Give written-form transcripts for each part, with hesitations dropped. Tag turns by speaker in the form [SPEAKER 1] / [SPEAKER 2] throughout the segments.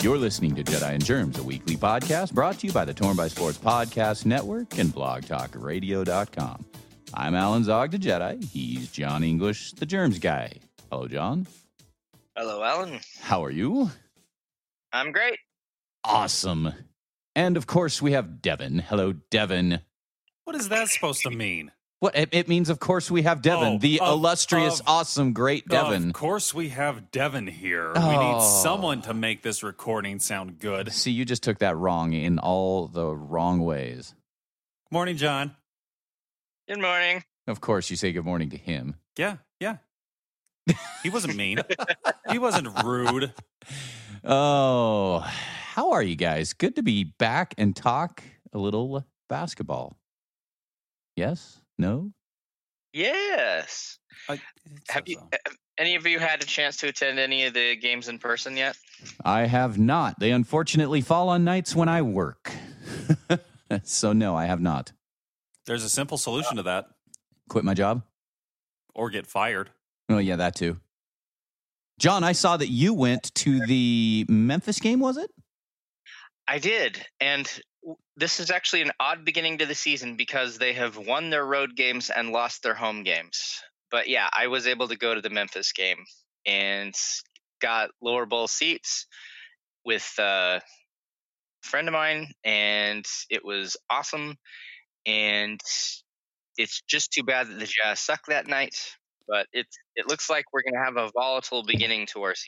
[SPEAKER 1] You're listening to Jedi and Germs, a weekly podcast brought to you by the Torn by Sports Podcast Network and blogtalkradio.com. I'm Alan Zog, the Jedi. He's John English, the Germs guy. Hello, John.
[SPEAKER 2] Hello, Alan.
[SPEAKER 1] How are you?
[SPEAKER 2] I'm great.
[SPEAKER 1] Awesome. And, of course, we have Devin. Hello, Devin.
[SPEAKER 3] What is that supposed to mean?
[SPEAKER 1] What it means, of course, we have Devin, the illustrious, awesome, great Devin.
[SPEAKER 3] Of course we have Devin here. We need someone to make this recording sound good.
[SPEAKER 1] See, you just took that wrong in all the wrong ways.
[SPEAKER 3] Morning, John.
[SPEAKER 2] Good morning.
[SPEAKER 1] Of course, you say good morning to him.
[SPEAKER 3] Yeah. He wasn't mean. He wasn't rude.
[SPEAKER 1] Oh, how are you guys? Good to be back and talk a little basketball. Yes? No?
[SPEAKER 2] Yes. Have any of you had a chance to attend any of the games in person yet?
[SPEAKER 1] I have not. They unfortunately fall on nights when I work. So no, I have not.
[SPEAKER 3] There's a simple solution to that.
[SPEAKER 1] Quit my job?
[SPEAKER 3] Or get fired.
[SPEAKER 1] Oh, yeah, that too. John, I saw that you went to the Memphis game, was it?
[SPEAKER 2] I did, and this is actually an odd beginning to the season because they have won their road games and lost their home games. But yeah, I was able to go to the Memphis game and got lower bowl seats with a friend of mine, and it was awesome. And it's just too bad that the Jazz sucked that night, but it looks like we're going to have a volatile beginning to our season.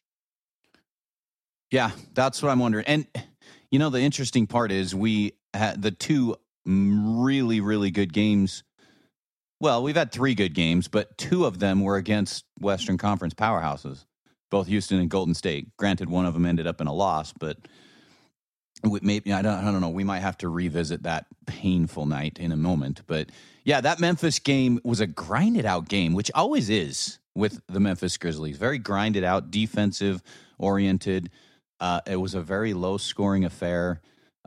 [SPEAKER 1] Yeah, that's what I'm wondering. And you know, the interesting part is we had the two really, really good games. Well, we've had three good games, but two of them were against Western Conference powerhouses, both Houston and Golden State. Granted, one of them ended up in a loss, but maybe I don't know. We might have to revisit that painful night in a moment. But yeah, that Memphis game was a grinded out game, which always is with the Memphis Grizzlies. Very grinded out, defensive oriented. It was a very low scoring affair.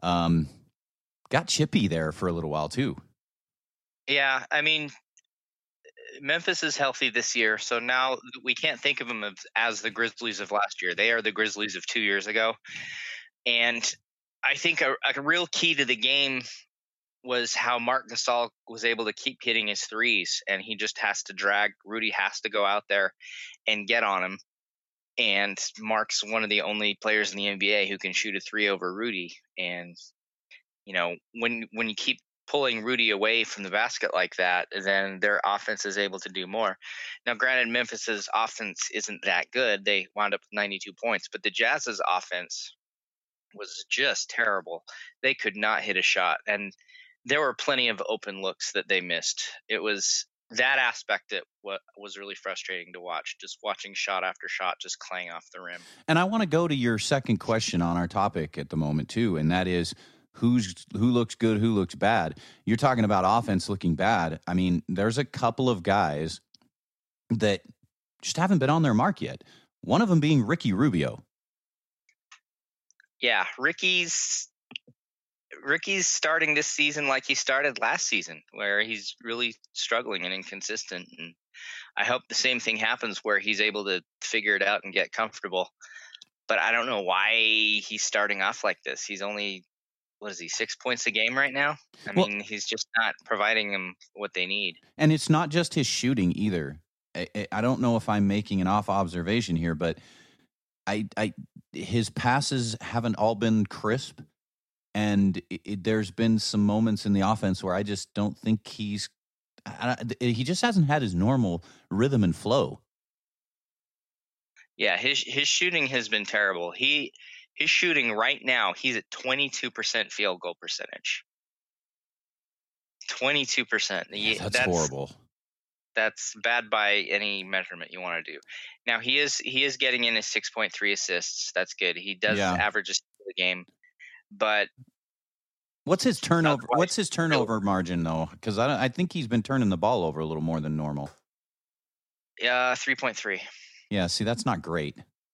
[SPEAKER 1] Got chippy there for a little while too.
[SPEAKER 2] Yeah, I mean, Memphis is healthy this year, so now we can't think of them as the Grizzlies of last year. They are the Grizzlies of 2 years ago. And I think a real key to the game was how Marc Gasol was able to keep hitting his threes, and he just has to drag. Rudy has to go out there and get on him. And Mark's one of the only players in the NBA who can shoot a three over Rudy. And, you know, when you keep pulling Rudy away from the basket like that, then their offense is able to do more. Now, granted, Memphis's offense isn't that good. They wound up with 92 points, but the Jazz's offense was just terrible. They could not hit a shot, and there were plenty of open looks that they missed. It was that aspect that was really frustrating to watch, just watching shot after shot just clang off the rim.
[SPEAKER 1] And I want to go to your second question on our topic at the moment too, and that is who looks good, who looks bad. You're talking about offense looking bad. I mean, there's a couple of guys that just haven't been on their mark yet. One of them being Ricky Rubio.
[SPEAKER 2] Yeah, Ricky's starting this season like he started last season, where he's really struggling and inconsistent. And I hope the same thing happens where he's able to figure it out and get comfortable. But I don't know why he's starting off like this. He's only, 6 points a game right now? I mean, he's just not providing them what they need.
[SPEAKER 1] And it's not just his shooting either. I don't know if I'm making an off observation here, but his passes haven't all been crisp. And there's been some moments in the offense where I just don't think he just hasn't had his normal rhythm and flow.
[SPEAKER 2] Yeah, his shooting has been terrible. His shooting right now, he's at 22% field goal percentage. 22%.
[SPEAKER 1] That's horrible.
[SPEAKER 2] That's bad by any measurement you want to do. Now he is getting in his 6.3 assists. That's good. He does average a steal a game. But
[SPEAKER 1] what's his turnover? What's his turnover margin though? Because I think he's been turning the ball over a little more than normal.
[SPEAKER 2] 3.3.
[SPEAKER 1] Yeah, see, that's not great.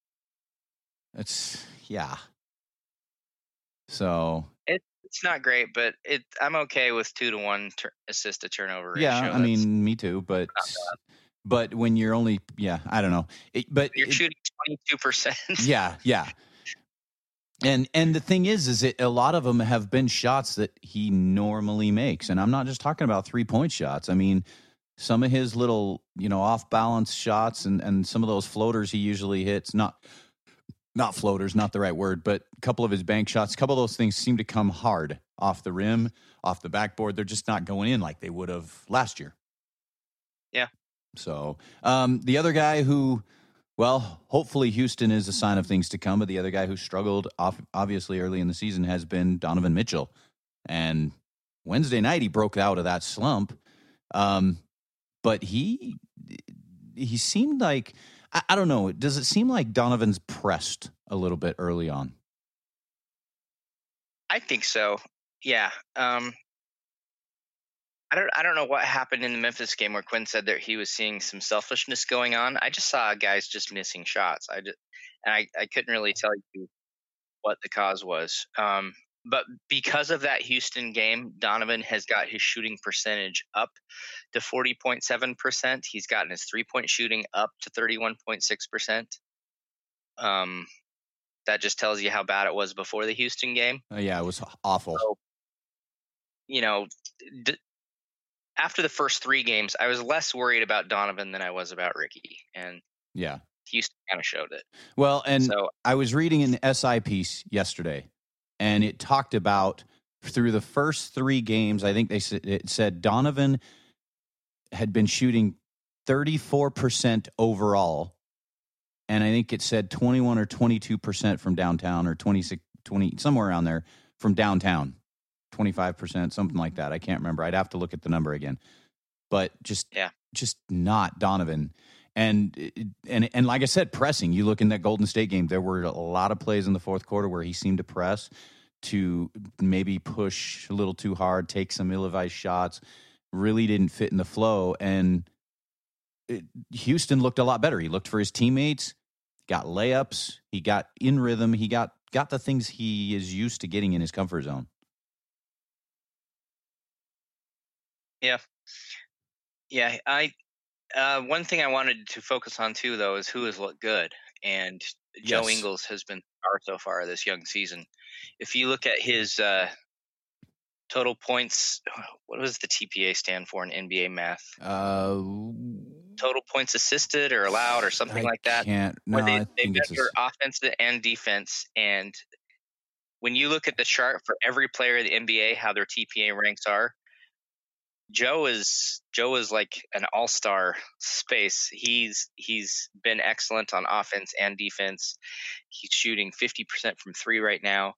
[SPEAKER 1] So
[SPEAKER 2] it's not great, but I'm okay with 2-to-1 assist to turnover ratio.
[SPEAKER 1] Yeah, I mean, me too. But when you're only, I don't know.
[SPEAKER 2] You're shooting 22%.
[SPEAKER 1] Yeah. And the thing is that a lot of them have been shots that he normally makes. And I'm not just talking about 3-point shots. I mean, some of his little, off balance shots and some of those floaters he usually hits, not floaters, not the right word, but a couple of his bank shots, a couple of those things seem to come hard off the rim, off the backboard. They're just not going in like they would have last year.
[SPEAKER 2] Yeah.
[SPEAKER 1] So the other guy who, well, hopefully Houston is a sign of things to come, but the other guy who struggled obviously early in the season has been Donovan Mitchell. And Wednesday night he broke out of that slump. But he seemed like, I don't know, does it seem like Donovan's pressed a little bit early on?
[SPEAKER 2] I think so. Yeah. I don't know what happened in the Memphis game where Quinn said that he was seeing some selfishness going on. I just saw guys just missing shots. I couldn't really tell you what the cause was. But because of that Houston game, Donovan has got his shooting percentage up to 40.7%. He's gotten his 3-point shooting up to 31.6%. That just tells you how bad it was before the Houston game.
[SPEAKER 1] Yeah, it was awful.
[SPEAKER 2] So, after the first 3 games, I was less worried about Donovan than I was about Ricky. And
[SPEAKER 1] yeah,
[SPEAKER 2] Houston kind of showed it.
[SPEAKER 1] Well, and so, I was reading an SI piece yesterday, and it talked about through the first 3 games, I think it said Donovan had been shooting 34% overall, and I think it said 21 or 22% from downtown, or 26, 20, somewhere around there from downtown, 25%, something like that. I can't remember. I'd have to look at the number again. But just not Donovan. And like I said, pressing. You look in that Golden State game, there were a lot of plays in the fourth quarter where he seemed to press, to maybe push a little too hard, take some ill-advised shots, really didn't fit in the flow. And Houston looked a lot better. He looked for his teammates, got layups, he got in rhythm, he got the things he is used to getting in his comfort zone.
[SPEAKER 2] Yeah. Yeah, one thing I wanted to focus on too, though, is who has looked good. And Joe Ingles has been star so far this young season. If you look at his total points, what does the TPA stand for in NBA math? Total points assisted or allowed or something like that. They measure offense and defense. And when you look at the chart for every player in the NBA, how their TPA ranks are, Joe is like an all-star space. He's been excellent on offense and defense. He's shooting 50% from 3 right now.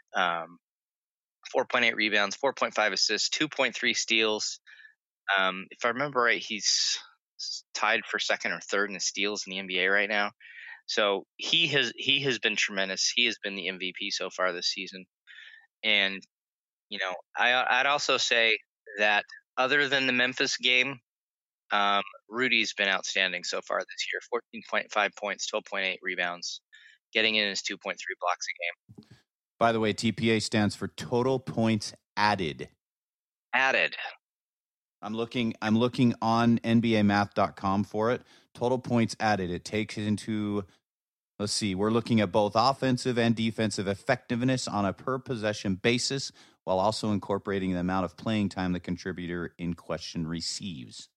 [SPEAKER 2] 4.8 rebounds, 4.5 assists, 2.3 steals. If I remember right, he's tied for second or third in the steals in the NBA right now. So he has been tremendous. He has been the MVP so far this season. And I'd also say that other than the Memphis game, Rudy's been outstanding so far this year. 14.5 points, 12.8 rebounds, getting in his 2.3 blocks a game.
[SPEAKER 1] By the way, TPA stands for total points added.
[SPEAKER 2] Added.
[SPEAKER 1] I'm looking on NBAmath.com for it. Total points added. It takes into, let's see, we're looking at both offensive and defensive effectiveness on a per possession basis, while also incorporating the amount of playing time the contributor in question receives.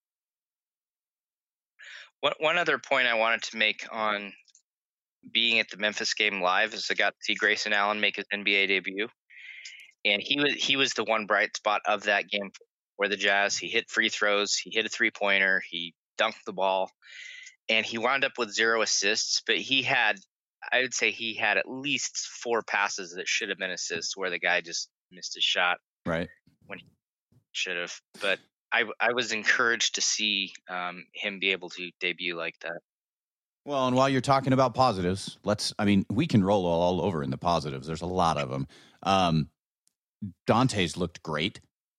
[SPEAKER 2] One other point I wanted to make on being at the Memphis game live is I got to see Grayson Allen make his NBA debut. And he was the one bright spot of that game for the Jazz. He hit free throws, he hit a 3-pointer, he dunked the ball, and he wound up with 0 assists, but I would say he had at least 4 passes that should have been assists where the guy just missed his shot.
[SPEAKER 1] Right.
[SPEAKER 2] When he should have. But I was encouraged to see him be able to debut like that.
[SPEAKER 1] Well, and while you're talking about positives, we can roll all over in the positives. There's a lot of them. Dante's looked great.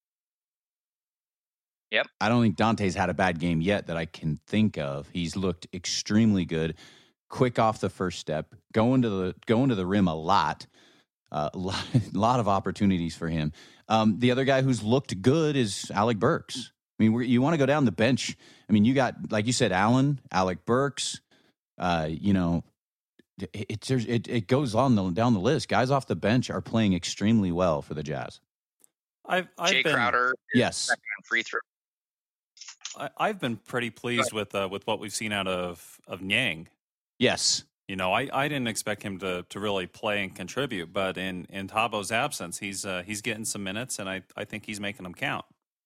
[SPEAKER 2] Yep.
[SPEAKER 1] I don't think Dante's had a bad game yet that I can think of. He's looked extremely good, quick off the first step, going to the rim a lot. A lot of opportunities for him. The other guy who's looked good is Alec Burks. I mean, you want to go down the bench. I mean, you got, like you said, Alec Burks. it goes on down the list. Guys off the bench are playing extremely well for the Jazz.
[SPEAKER 2] Jay Crowder,
[SPEAKER 1] yes,
[SPEAKER 2] free throw.
[SPEAKER 3] I've been pretty pleased with what we've seen out of Niang.
[SPEAKER 1] Yes.
[SPEAKER 3] You know, I didn't expect him to really play and contribute, but in Tabo's absence, he's getting some minutes, and I think he's making them count.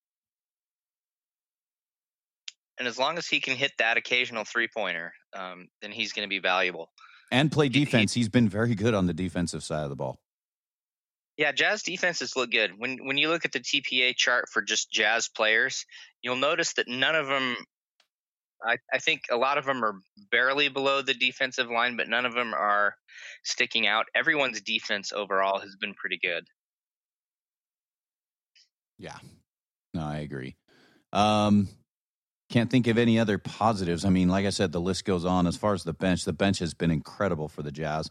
[SPEAKER 2] And as long as he can hit that occasional 3-pointer, then he's going to be valuable.
[SPEAKER 1] And play defense. He's been very good on the defensive side of the ball.
[SPEAKER 2] Yeah, Jazz defenses look good. When you look at the TPA chart for just Jazz players, you'll notice that none of them, I think a lot of them are barely below the defensive line, but none of them are sticking out. Everyone's defense overall has been pretty good.
[SPEAKER 1] Yeah. No, I agree. Can't think of any other positives. I mean, like I said, the list goes on. As far as the bench has been incredible for the Jazz.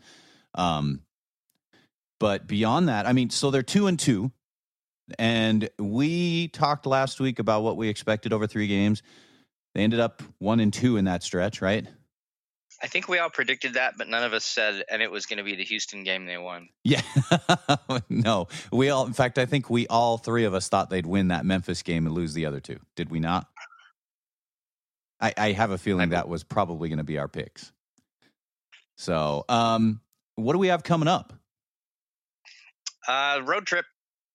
[SPEAKER 1] But beyond that, I mean, so they're 2-2, and we talked last week about what we expected over 3 games. They ended up 1-2 in that stretch, right?
[SPEAKER 2] I think we all predicted that, but none of us said, and it was going to be the Houston game they won.
[SPEAKER 1] Yeah. No, in fact, I think all 3 of us thought they'd win that Memphis game and lose the other 2. Did we not? I have a feeling that was probably going to be our picks. So, what do we have coming up?
[SPEAKER 2] Road trip.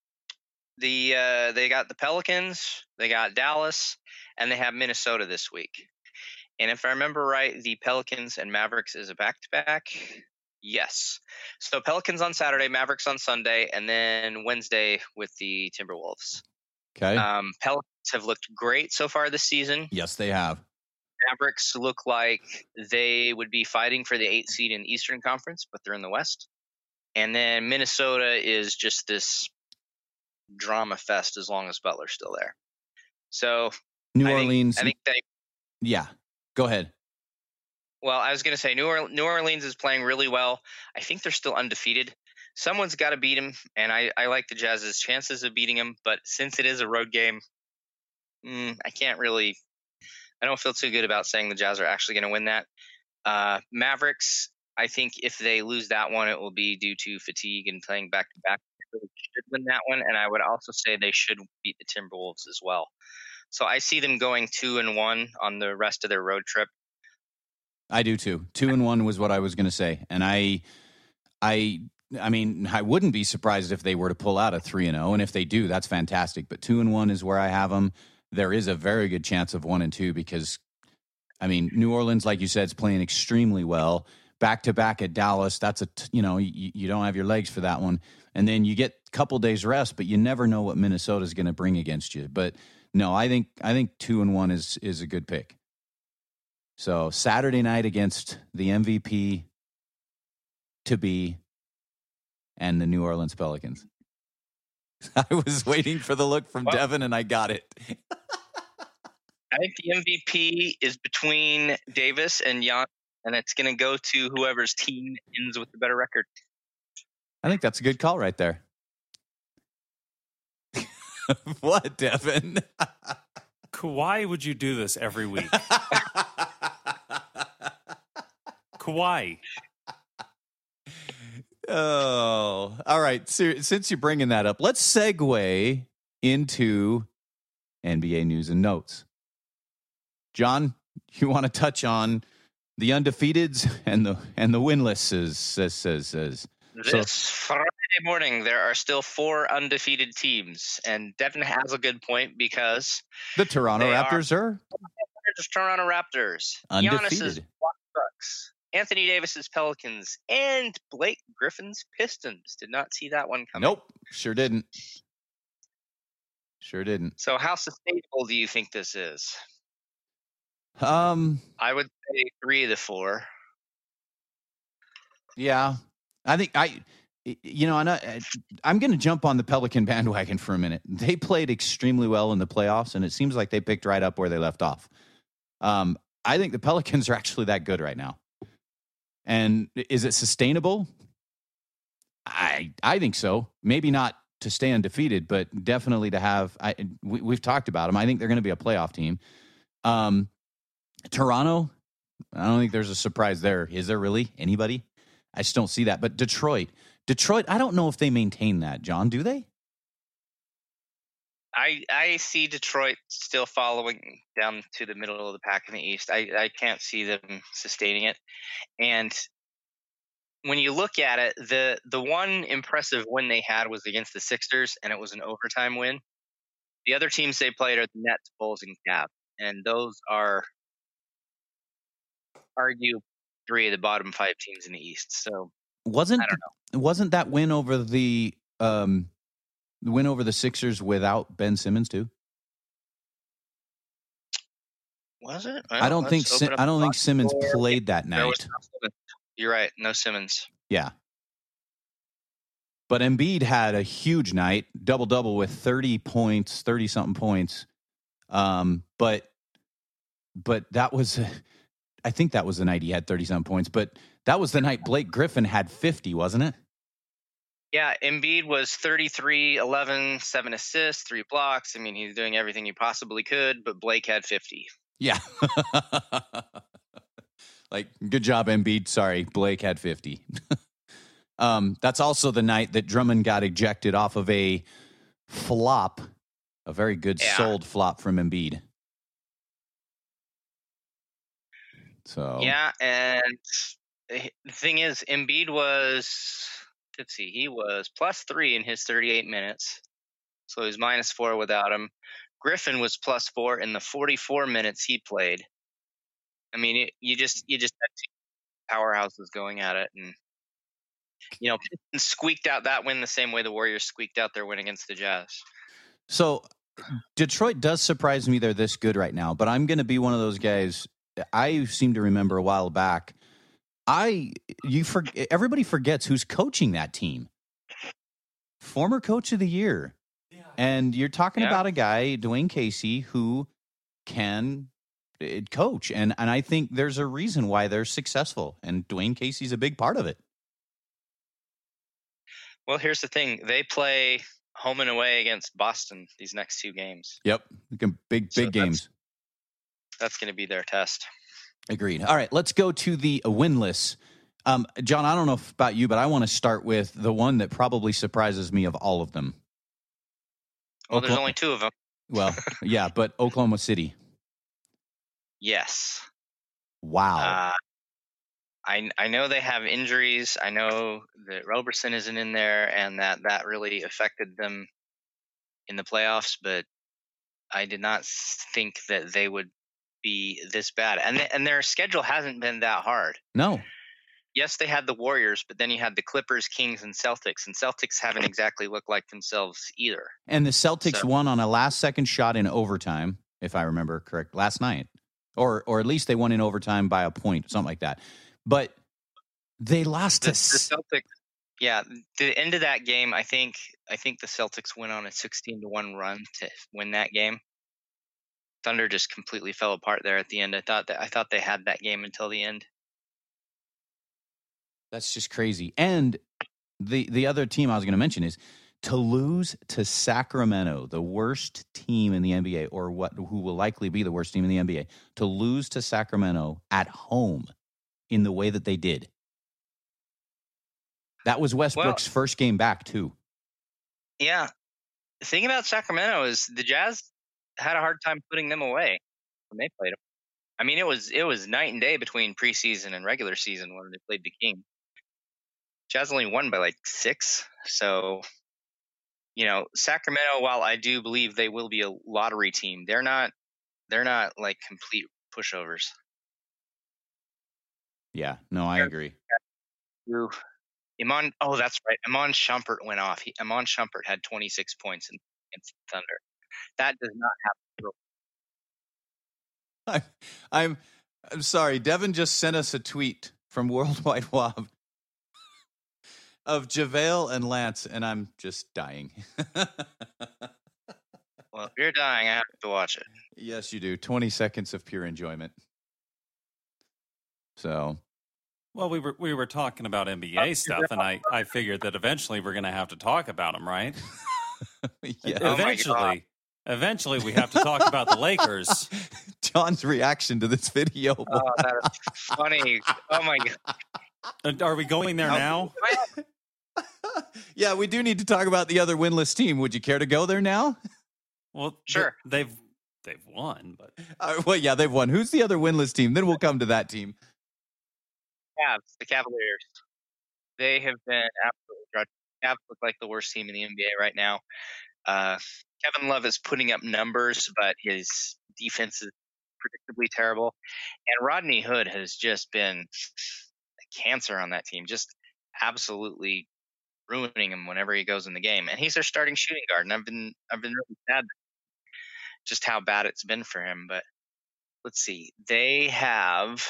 [SPEAKER 2] They got the Pelicans, they got Dallas, and they have Minnesota this week. And if I remember right, the Pelicans and Mavericks is a back-to-back. Yes. So Pelicans on Saturday, Mavericks on Sunday, and then Wednesday with the Timberwolves.
[SPEAKER 1] Okay.
[SPEAKER 2] Pelicans have looked great so far this season.
[SPEAKER 1] Yes, they have.
[SPEAKER 2] Mavericks look like they would be fighting for the 8th seed in the Eastern Conference, but they're in the West. And then Minnesota is just this drama fest as long as Butler's still there. So
[SPEAKER 1] New Orleans.
[SPEAKER 2] I think they.
[SPEAKER 1] Yeah, go ahead.
[SPEAKER 2] Well, I was going to say New Orleans is playing really well. I think they're still undefeated. Someone's got to beat them, and I like the Jazz's chances of beating them. But since it is a road game, I don't feel too good about saying the Jazz are actually going to win that. Mavericks, I think if they lose that one, it will be due to fatigue and playing back-to-back. They should win that one, and I would also say they should beat the Timberwolves as well. So I see them going 2-1 on the rest of their road trip.
[SPEAKER 1] I do too. 2-1 was what I was going to say, and I mean, I wouldn't be surprised if they were to pull out a 3-0, and if they do, that's fantastic. But 2-1 is where I have them. There is a very good chance of 1-2 because, I mean, New Orleans, like you said, is playing extremely well. Back-to-back at Dallas, that's you don't have your legs for that one. And then you get a couple days rest, but you never know what Minnesota's going to bring against you. But no, I think 2-1 is a good pick. So Saturday night against the MVP to be and the New Orleans Pelicans. I was waiting for the look from Devin, and I got it.
[SPEAKER 2] I think the MVP is between Davis and Jan, and it's going to go to whoever's team ends with the better record.
[SPEAKER 1] I think that's a good call right there. What, Devin?
[SPEAKER 3] Kawhi, would you do this every week? Kawhi.
[SPEAKER 1] Oh, all right. So, since you're bringing that up, let's segue into NBA news and notes. John, you want to touch on the undefeateds and the winless?
[SPEAKER 2] This Friday morning, there are still 4 undefeated teams, and Devin has a good point because
[SPEAKER 1] the Toronto Raptors are
[SPEAKER 2] just Toronto Raptors,
[SPEAKER 1] undefeated.
[SPEAKER 2] Giannis's Bucks, Anthony Davis's Pelicans, and Blake Griffin's Pistons. Did not see that one coming.
[SPEAKER 1] Nope, sure didn't.
[SPEAKER 2] So, how sustainable do you think this is?
[SPEAKER 1] I
[SPEAKER 2] would say 3 of the 4.
[SPEAKER 1] Yeah, I think I'm going to jump on the Pelican bandwagon for a minute. They played extremely well in the playoffs, and it seems like they picked right up where they left off. I think the Pelicans are actually that good right now. And is it sustainable? I think so. Maybe not to stay undefeated, but definitely to have. We've talked about them. I think they're going to be a playoff team. Toronto, I don't think there's a surprise there. Is there really anybody? I just don't see that. But Detroit, I don't know if they maintain that. John, do they?
[SPEAKER 2] I see Detroit still following down to the middle of the pack in the East. I can't see them sustaining it. And when you look at it, the one impressive win they had was against the Sixers, and it was an overtime win. The other teams they played are the Nets, Bulls, and Cavs, and those are arguably 3 of the bottom 5 teams in the East. So
[SPEAKER 1] wasn't that win over the Sixers without Ben Simmons too?
[SPEAKER 2] Was it?
[SPEAKER 1] Well, I don't think Simmons played that night.
[SPEAKER 2] You're right. No Simmons.
[SPEAKER 1] Yeah. But Embiid had a huge night, double-double with 30 points, 30-something points. But that was, I think that was the night he had 30-something points. But that was the night Blake Griffin had 50, wasn't it?
[SPEAKER 2] Yeah, Embiid was 33, 11, 7 assists, 3 blocks. I mean, he's doing everything he possibly could, but Blake had 50.
[SPEAKER 1] Yeah. Like, good job, Embiid. Sorry, Blake had 50. That's also the night that Drummond got ejected off of a flop, a very good sold flop from Embiid. So
[SPEAKER 2] yeah, and the thing is, Embiid was, let's see, he was +3 in his 38 minutes, so he was -4 without him. Griffin was +4 in the 44 minutes he played. I mean, you just had 2 powerhouses going at it, and Pistons squeaked out that win the same way the Warriors squeaked out their win against the Jazz.
[SPEAKER 1] So Detroit does surprise me they're this good right now, but I'm going to be one of those guys. I seem to remember a while back. Everybody forgets who's coaching that team. Former coach of the year. Yeah. And you're talking about a guy, Dwayne Casey, who can coach. And I think there's a reason why they're successful. And Dwayne Casey's a big part of it.
[SPEAKER 2] Well, here's the thing. They play home and away against Boston these next 2 games.
[SPEAKER 1] Yep. Big games.
[SPEAKER 2] That's going to be their test.
[SPEAKER 1] Agreed. All right, let's go to the winless. John, I don't know about you, but I want to start with the one that probably surprises me of all of them.
[SPEAKER 2] Well, there's only 2 of them.
[SPEAKER 1] Well, yeah, but Oklahoma City.
[SPEAKER 2] Yes.
[SPEAKER 1] Wow.
[SPEAKER 2] I know they have injuries. I know that Roberson isn't in there, and that really affected them in the playoffs, but I did not think that they would be this bad. And their schedule hasn't been that hard.
[SPEAKER 1] No.
[SPEAKER 2] Yes, they had the Warriors, but then you had the Clippers, Kings, and Celtics haven't exactly looked like themselves either.
[SPEAKER 1] And the Celtics won on a last-second shot in overtime, if I remember correct, last night. Or at least they won in overtime by a point, something like that. But they lost to
[SPEAKER 2] the Celtics. Yeah, the end of that game, I think the Celtics went on a 16-1 run to win that game. Thunder just completely fell apart there at the end. I thought they had that game until the end.
[SPEAKER 1] That's just crazy. And the other team I was going to mention is to lose to Sacramento, the worst team in the NBA, or who will likely be the worst team in the NBA, to lose to Sacramento at home in the way that they did. That was Westbrook's first game back, too.
[SPEAKER 2] Yeah. The thing about Sacramento is the Jazz had a hard time putting them away when they played them. I mean, it was night and day between preseason and regular season when they played the King. Jazz only won by like 6. So, Sacramento, while I do believe they will be a lottery team, they're not like complete pushovers.
[SPEAKER 1] Yeah, no, I agree.
[SPEAKER 2] That's right. Iman Shumpert went off. Iman Shumpert had 26 points against the Thunder. That does not happen.
[SPEAKER 1] I'm sorry. Devin just sent us a tweet from Worldwide Wob of JaVale and Lance, and I'm just dying.
[SPEAKER 2] Well, if you're dying, I have to watch it.
[SPEAKER 1] Yes, you do. 20 seconds of pure enjoyment. So,
[SPEAKER 3] well, we were talking about NBA stuff, and I figured that eventually we're going to have to talk about them, right?
[SPEAKER 1] Yeah.
[SPEAKER 3] Eventually, we have to talk about the Lakers.
[SPEAKER 1] John's reaction to this video.
[SPEAKER 2] Oh, that is funny. Oh, my God.
[SPEAKER 3] Are we going there now?
[SPEAKER 1] Yeah, we do need to talk about the other winless team. Would you care to go there now?
[SPEAKER 3] Well,
[SPEAKER 2] Sure.
[SPEAKER 3] They've won, but
[SPEAKER 1] Well, yeah, they've won. Who's the other winless team? Then we'll come to that team.
[SPEAKER 2] Cavs, the Cavaliers. They have been absolutely dreadful. Cavs look like the worst team in the NBA right now. Kevin Love is putting up numbers, but his defense is predictably terrible. And Rodney Hood has just been a cancer on that team, just absolutely ruining him whenever he goes in the game. And he's their starting shooting guard, and I've been really sad just how bad it's been for him. But let's see, they have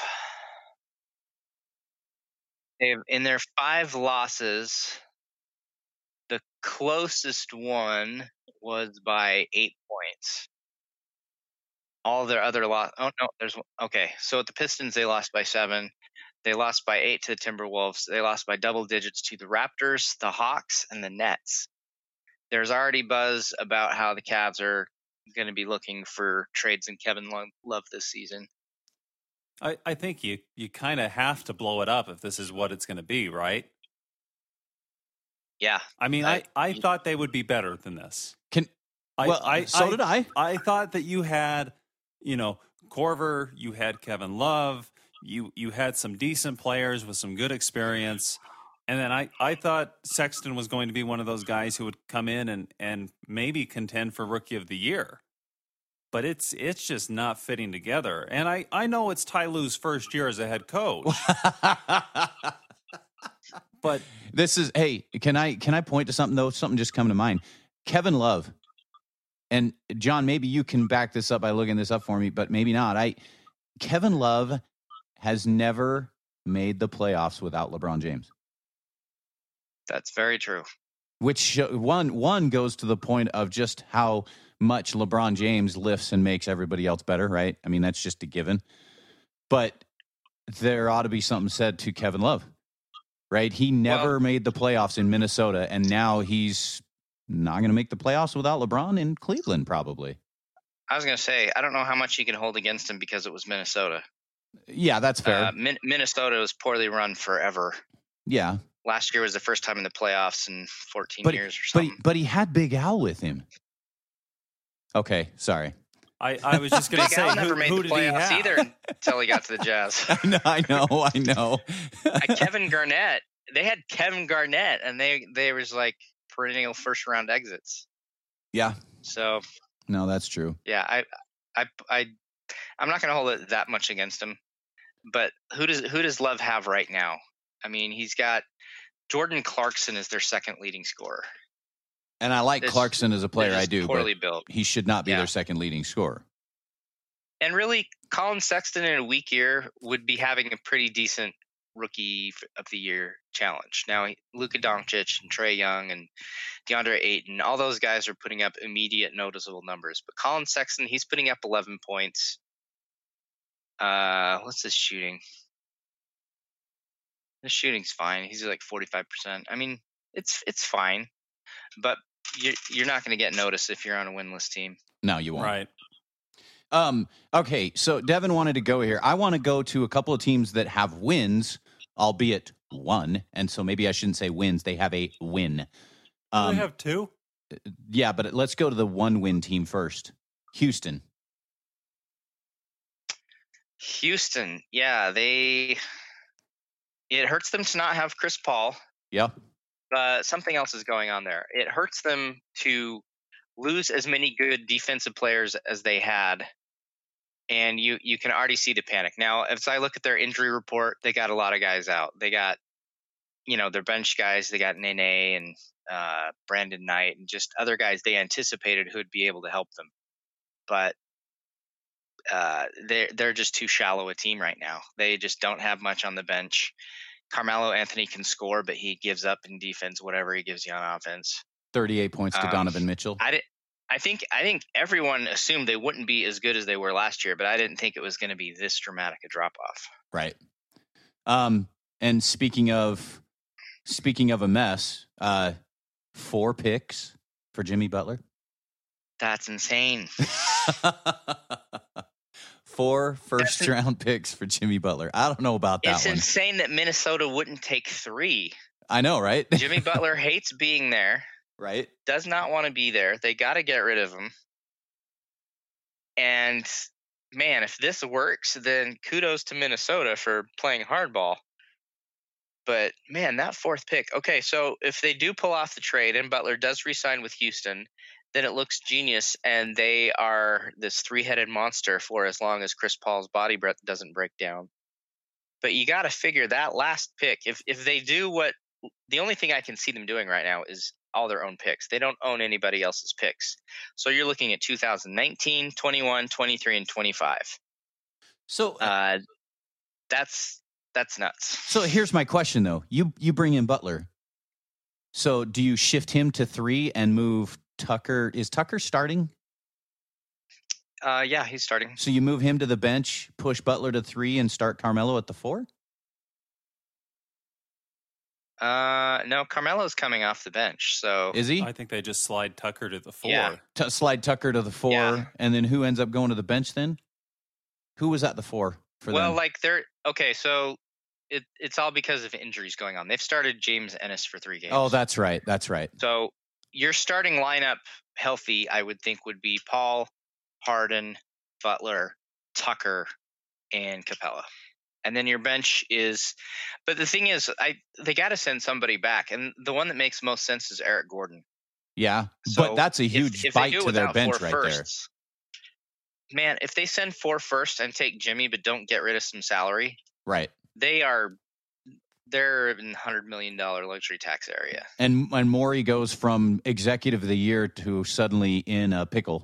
[SPEAKER 2] in their 5 losses, the closest one was by 8 points. All their other okay. So at the Pistons, they lost by 7. They lost by 8 to the Timberwolves. They lost by double digits to the Raptors, the Hawks, and the Nets. There's already buzz about how the Cavs are going to be looking for trades in Kevin Love this season.
[SPEAKER 3] I think you kind of have to blow it up if this is what it's going to be, right?
[SPEAKER 2] Yeah.
[SPEAKER 3] I mean, I thought they would be better than this.
[SPEAKER 1] So did I.
[SPEAKER 3] I thought that you had, Korver, you had Kevin Love, you had some decent players with some good experience. And then I thought Sexton was going to be one of those guys who would come in and maybe contend for Rookie of the Year. But it's just not fitting together. And I know it's Ty Lue's first year as a head coach. But
[SPEAKER 1] this is, hey, can I point to something though? Something just come to mind. Kevin Love. And John, maybe you can back this up by looking this up for me, but maybe not. Kevin Love has never made the playoffs without LeBron James.
[SPEAKER 2] That's very true.
[SPEAKER 1] Which one goes to the point of just how much LeBron James lifts and makes everybody else better, right? I mean, that's just a given. But there ought to be something said to Kevin Love, right? He never made the playoffs in Minnesota, and now he's not going to make the playoffs without LeBron in Cleveland, probably.
[SPEAKER 2] I was going to say, I don't know how much you can hold against him because it was Minnesota.
[SPEAKER 1] Yeah, that's fair.
[SPEAKER 2] Minnesota was poorly run forever.
[SPEAKER 1] Yeah.
[SPEAKER 2] Last year was the first time in the playoffs in 14 years or something.
[SPEAKER 1] But he had Big Al with him. Okay, sorry.
[SPEAKER 3] I was just going to say,
[SPEAKER 2] Al never made
[SPEAKER 3] who
[SPEAKER 2] the
[SPEAKER 3] did he
[SPEAKER 2] playoffs
[SPEAKER 3] have?
[SPEAKER 2] either until he got to the Jazz.
[SPEAKER 1] I know.
[SPEAKER 2] Kevin Garnett. They had Kevin Garnett, and they was like perennial first round exits.
[SPEAKER 1] Yeah.
[SPEAKER 2] So.
[SPEAKER 1] No, that's true.
[SPEAKER 2] Yeah, I'm not going to hold it that much against him. But who does Love have right now? I mean, he's got Jordan Clarkson as their second leading scorer.
[SPEAKER 1] And I like Clarkson as a player. I do.
[SPEAKER 2] Poorly
[SPEAKER 1] but
[SPEAKER 2] built.
[SPEAKER 1] He should not be their second leading scorer.
[SPEAKER 2] And really, Colin Sexton in a weak year would be having a pretty decent Rookie of the Year challenge. Now, Luka Doncic and Trae Young and DeAndre Ayton, all those guys are putting up immediate noticeable numbers. But Colin Sexton, he's putting up 11 points. What's his shooting? His shooting's fine. He's like 45%. I mean, it's fine. But you're not going to get noticed if you're on a winless team.
[SPEAKER 1] No, you won't.
[SPEAKER 3] Right.
[SPEAKER 1] Okay, so Devin wanted to go here. I want to go to a couple of teams that have wins, albeit one. And so maybe I shouldn't say wins. They have a win.
[SPEAKER 3] They have 2?
[SPEAKER 1] Yeah, but let's go to the 1-win team first. Houston.
[SPEAKER 2] Yeah, it hurts them to not have Chris Paul.
[SPEAKER 1] Yeah.
[SPEAKER 2] But something else is going on there. It hurts them to lose as many good defensive players as they had. And you can already see the panic. Now, as I look at their injury report, they got a lot of guys out. They got, their bench guys. They got Nene and Brandon Knight and just other guys they anticipated who would be able to help them. But they're just too shallow a team right now. They just don't have much on the bench. Carmelo Anthony can score, but he gives up in defense whatever he gives you on offense.
[SPEAKER 1] 38 points to Donovan Mitchell.
[SPEAKER 2] I think everyone assumed they wouldn't be as good as they were last year, but I didn't think it was going to be this dramatic a drop off.
[SPEAKER 1] Right. And speaking of a mess, 4 picks for Jimmy Butler.
[SPEAKER 2] That's insane.
[SPEAKER 1] 4 first-round picks for Jimmy Butler. I don't know about that
[SPEAKER 2] It's
[SPEAKER 1] one.
[SPEAKER 2] insane that Minnesota wouldn't take 3.
[SPEAKER 1] I know, right?
[SPEAKER 2] Jimmy Butler hates being there.
[SPEAKER 1] Right.
[SPEAKER 2] Does not want to be there. They got to get rid of him. And, man, if this works, then kudos to Minnesota for playing hardball. But, man, that 4th pick. Okay, so if they do pull off the trade and Butler does re-sign with Houston, then it looks genius, and they are this 3-headed monster for as long as Chris Paul's body breath doesn't break down. But you got to figure that last pick, if they do what – the only thing I can see them doing right now is all their own picks. They don't own anybody else's picks. So you're looking at 2019, 21, 23, and 25.
[SPEAKER 1] So
[SPEAKER 2] that's nuts.
[SPEAKER 1] So here's my question, though. You bring in Butler. So do you shift him to 3 and move Tucker? Is Tucker starting?
[SPEAKER 2] Yeah, he's starting.
[SPEAKER 1] So you move him to the bench, push Butler to 3, and start Carmelo at the 4?
[SPEAKER 2] No, Carmelo's coming off the bench. So
[SPEAKER 1] is he?
[SPEAKER 3] I think they just slide Tucker to the 4.
[SPEAKER 2] Yeah.
[SPEAKER 1] Slide Tucker to the 4,
[SPEAKER 2] Yeah.
[SPEAKER 1] and then who ends up going to the bench then? Who was at the 4 for them?
[SPEAKER 2] like they're okay. So it's all because of injuries going on. They've started James Ennis for 3 games.
[SPEAKER 1] Oh, that's right. That's right.
[SPEAKER 2] So your starting lineup healthy, I would think, would be Paul, Harden, Butler, Tucker, and Capella. And then your bench is – but the thing is, they got to send somebody back. And the one that makes most sense is Eric Gordon.
[SPEAKER 1] Yeah,
[SPEAKER 2] So
[SPEAKER 1] but that's a huge
[SPEAKER 2] if
[SPEAKER 1] bite
[SPEAKER 2] they do
[SPEAKER 1] to their
[SPEAKER 2] without
[SPEAKER 1] bench
[SPEAKER 2] 4
[SPEAKER 1] right
[SPEAKER 2] firsts, man, if they send 4 firsts and take Jimmy but don't get rid of some salary,
[SPEAKER 1] there. Right.
[SPEAKER 2] they're in $100 million luxury tax area.
[SPEAKER 1] And Morey goes from executive of the year to suddenly in a pickle.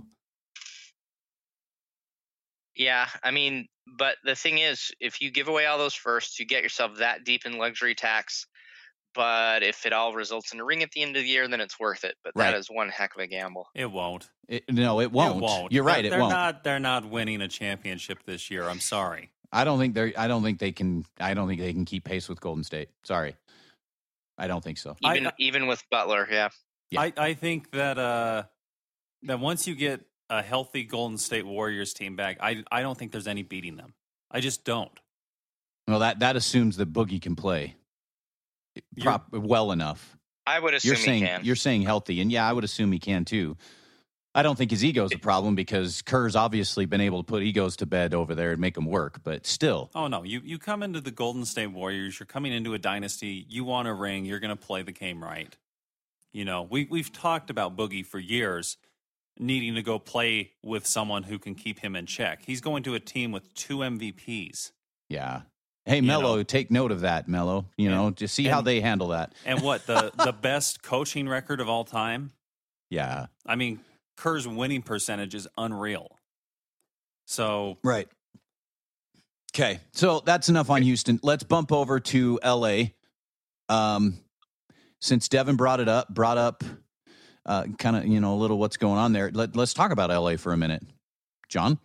[SPEAKER 2] Yeah, I mean, but the thing is, if you give away all those firsts, you get yourself that deep in luxury tax. But if it all results in a ring at the end of the year, then it's worth it. But
[SPEAKER 1] Right.
[SPEAKER 2] that is one heck of a gamble.
[SPEAKER 3] It won't.
[SPEAKER 1] No, it won't.
[SPEAKER 3] It won't.
[SPEAKER 1] You're right. It won't.
[SPEAKER 3] They're not winning a championship this year. I'm sorry.
[SPEAKER 1] I don't think they can keep pace with Golden State. Sorry. I don't think so.
[SPEAKER 2] Even with Butler, yeah.
[SPEAKER 1] Yeah.
[SPEAKER 3] I think that once you get a healthy Golden State Warriors team back, I don't think there's any beating them. I just don't.
[SPEAKER 1] Well, that assumes that Boogie can play well enough.
[SPEAKER 2] I would assume he can.
[SPEAKER 1] You're saying healthy, and yeah, I would assume he can too. I don't think his ego's a problem because Kerr's obviously been able to put egos to bed over there and make them work, but still.
[SPEAKER 3] Oh, no. You come into the Golden State Warriors, you're coming into a dynasty, you want a ring, you're going to play the game right. You know, we've talked about Boogie for years, needing to go play with someone who can keep him in check. He's going to a team with 2 MVPs.
[SPEAKER 1] Yeah. Hey, Melo, take note of that, Melo. Just see how they handle that.
[SPEAKER 3] And what, the best coaching record of all time?
[SPEAKER 1] Yeah.
[SPEAKER 3] I mean, Kerr's winning percentage is unreal. So
[SPEAKER 1] right. Okay, so that's enough on Houston. Let's bump over to L.A. Since Devin brought up kind of a little what's going on there. Let's talk about L.A. for a minute, John.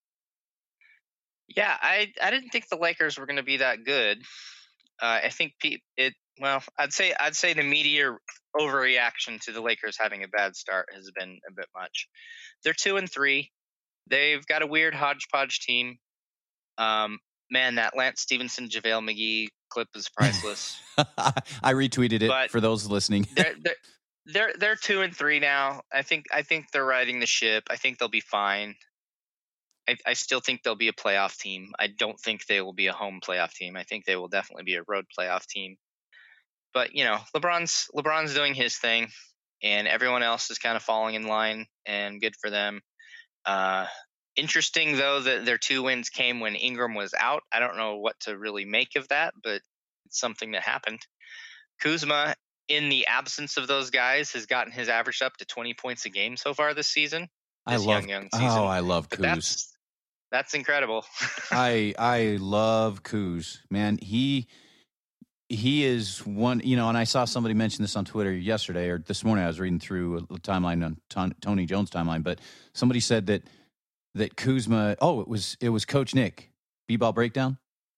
[SPEAKER 2] Yeah, I didn't think the Lakers were going to be that good. I think I'd say the media overreaction to the Lakers having a bad start has been a bit much. They're 2-3. They've got a weird hodgepodge team. Man, that Lance Stevenson, JaVale McGee clip is priceless.
[SPEAKER 1] I retweeted it for those listening.
[SPEAKER 2] They're 2-3 now. I think they're riding the ship. I think they'll be fine. I still think they'll be a playoff team. I don't think they will be a home playoff team. I think they will definitely be a road playoff team. But, LeBron's doing his thing, and everyone else is kind of falling in line, and good for them. Interesting, though, that their 2 wins came when Ingram was out. I don't know what to really make of that, but it's something that happened. Kuzma, in the absence of those guys, has gotten his average up to 20 points a game so far this season. Young season.
[SPEAKER 1] Oh, I love Kuz.
[SPEAKER 2] That's incredible.
[SPEAKER 1] I love Kuz, man. He is one, and I saw somebody mention this on Twitter yesterday or this morning. I was reading through a timeline on Tony Jones' timeline, but somebody said that Kuzma. Oh, it was Coach Nick, B-Ball Breakdown.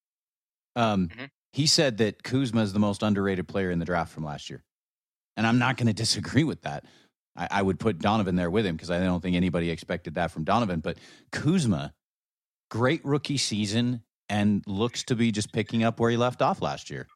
[SPEAKER 1] He said that Kuzma is the most underrated player in the draft from last year, and I'm not going to disagree with that. I would put Donovan there with him because I don't think anybody expected that from Donovan, but Kuzma great rookie season and looks to be just picking up where he left off last year.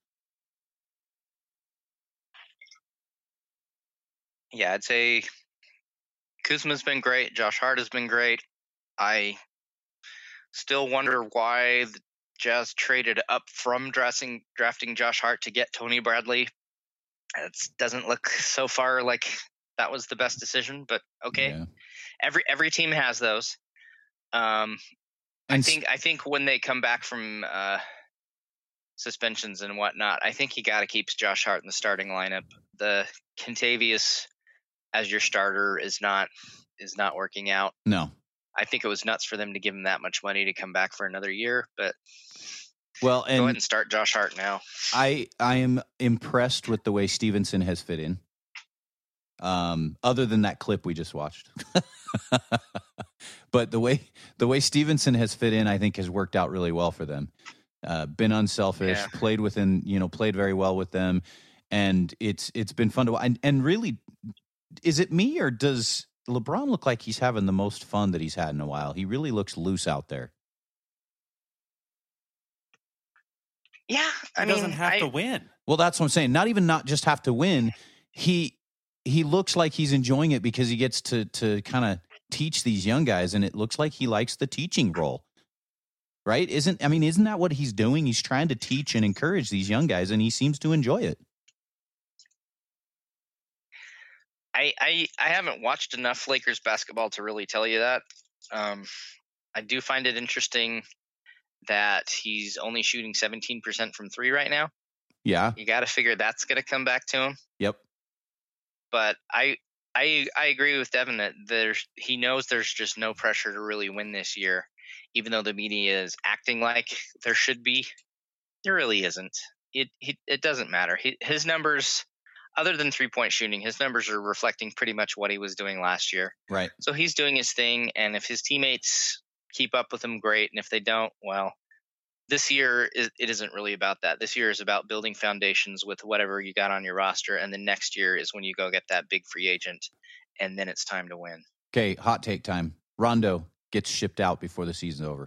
[SPEAKER 2] Yeah, I'd say Kuzma's been great. Josh Hart has been great. I still wonder why the Jazz traded up from drafting Josh Hart to get Tony Bradley. It doesn't look so far like that was the best decision, but okay.
[SPEAKER 1] Yeah.
[SPEAKER 2] Every team has those. I think when they come back from suspensions and whatnot, I think you got to keep Josh Hart in the starting lineup. The Kentavious as your starter is not working out.
[SPEAKER 1] No.
[SPEAKER 2] I think it was nuts for them to give him that much money to come back for another year, but
[SPEAKER 1] go ahead
[SPEAKER 2] and start Josh Hart now.
[SPEAKER 1] I am impressed with the way Stevenson has fit in. Other than that clip we just watched. But the way Stevenson has fit in, I think, has worked out really well for them. Been unselfish, played very well with them, and it's been fun to watch. And really, is it me or does LeBron look like he's having the most fun that he's had in a while? He really looks loose out there.
[SPEAKER 2] Yeah,
[SPEAKER 3] he doesn't have to win.
[SPEAKER 1] Well, that's what I'm saying. Not just have to win. He looks like he's enjoying it because he gets to kind of teach these young guys, and it looks like he likes the teaching role. Right? Isn't that what he's doing? He's trying to teach and encourage these young guys, and he seems to enjoy it.
[SPEAKER 2] I haven't watched enough Lakers basketball to really tell you that. I do find it interesting that he's only shooting 17% from three right now.
[SPEAKER 1] Yeah.
[SPEAKER 2] You got to figure that's going to come back to him.
[SPEAKER 1] Yep.
[SPEAKER 2] But I agree with Devin that he knows there's just no pressure to really win this year, even though the media is acting like there should be. There really isn't. It doesn't matter. His numbers, other than 3-point shooting, his numbers are reflecting pretty much what he was doing last year.
[SPEAKER 1] Right.
[SPEAKER 2] So he's doing his thing, and if his teammates keep up with him, great. And if they don't, well, this year it isn't really about that. This year is about building foundations with whatever you got on your roster, and the next year is when you go get that big free agent, and then it's time to win.
[SPEAKER 1] Okay, hot take time. Rondo gets shipped out before the season's over.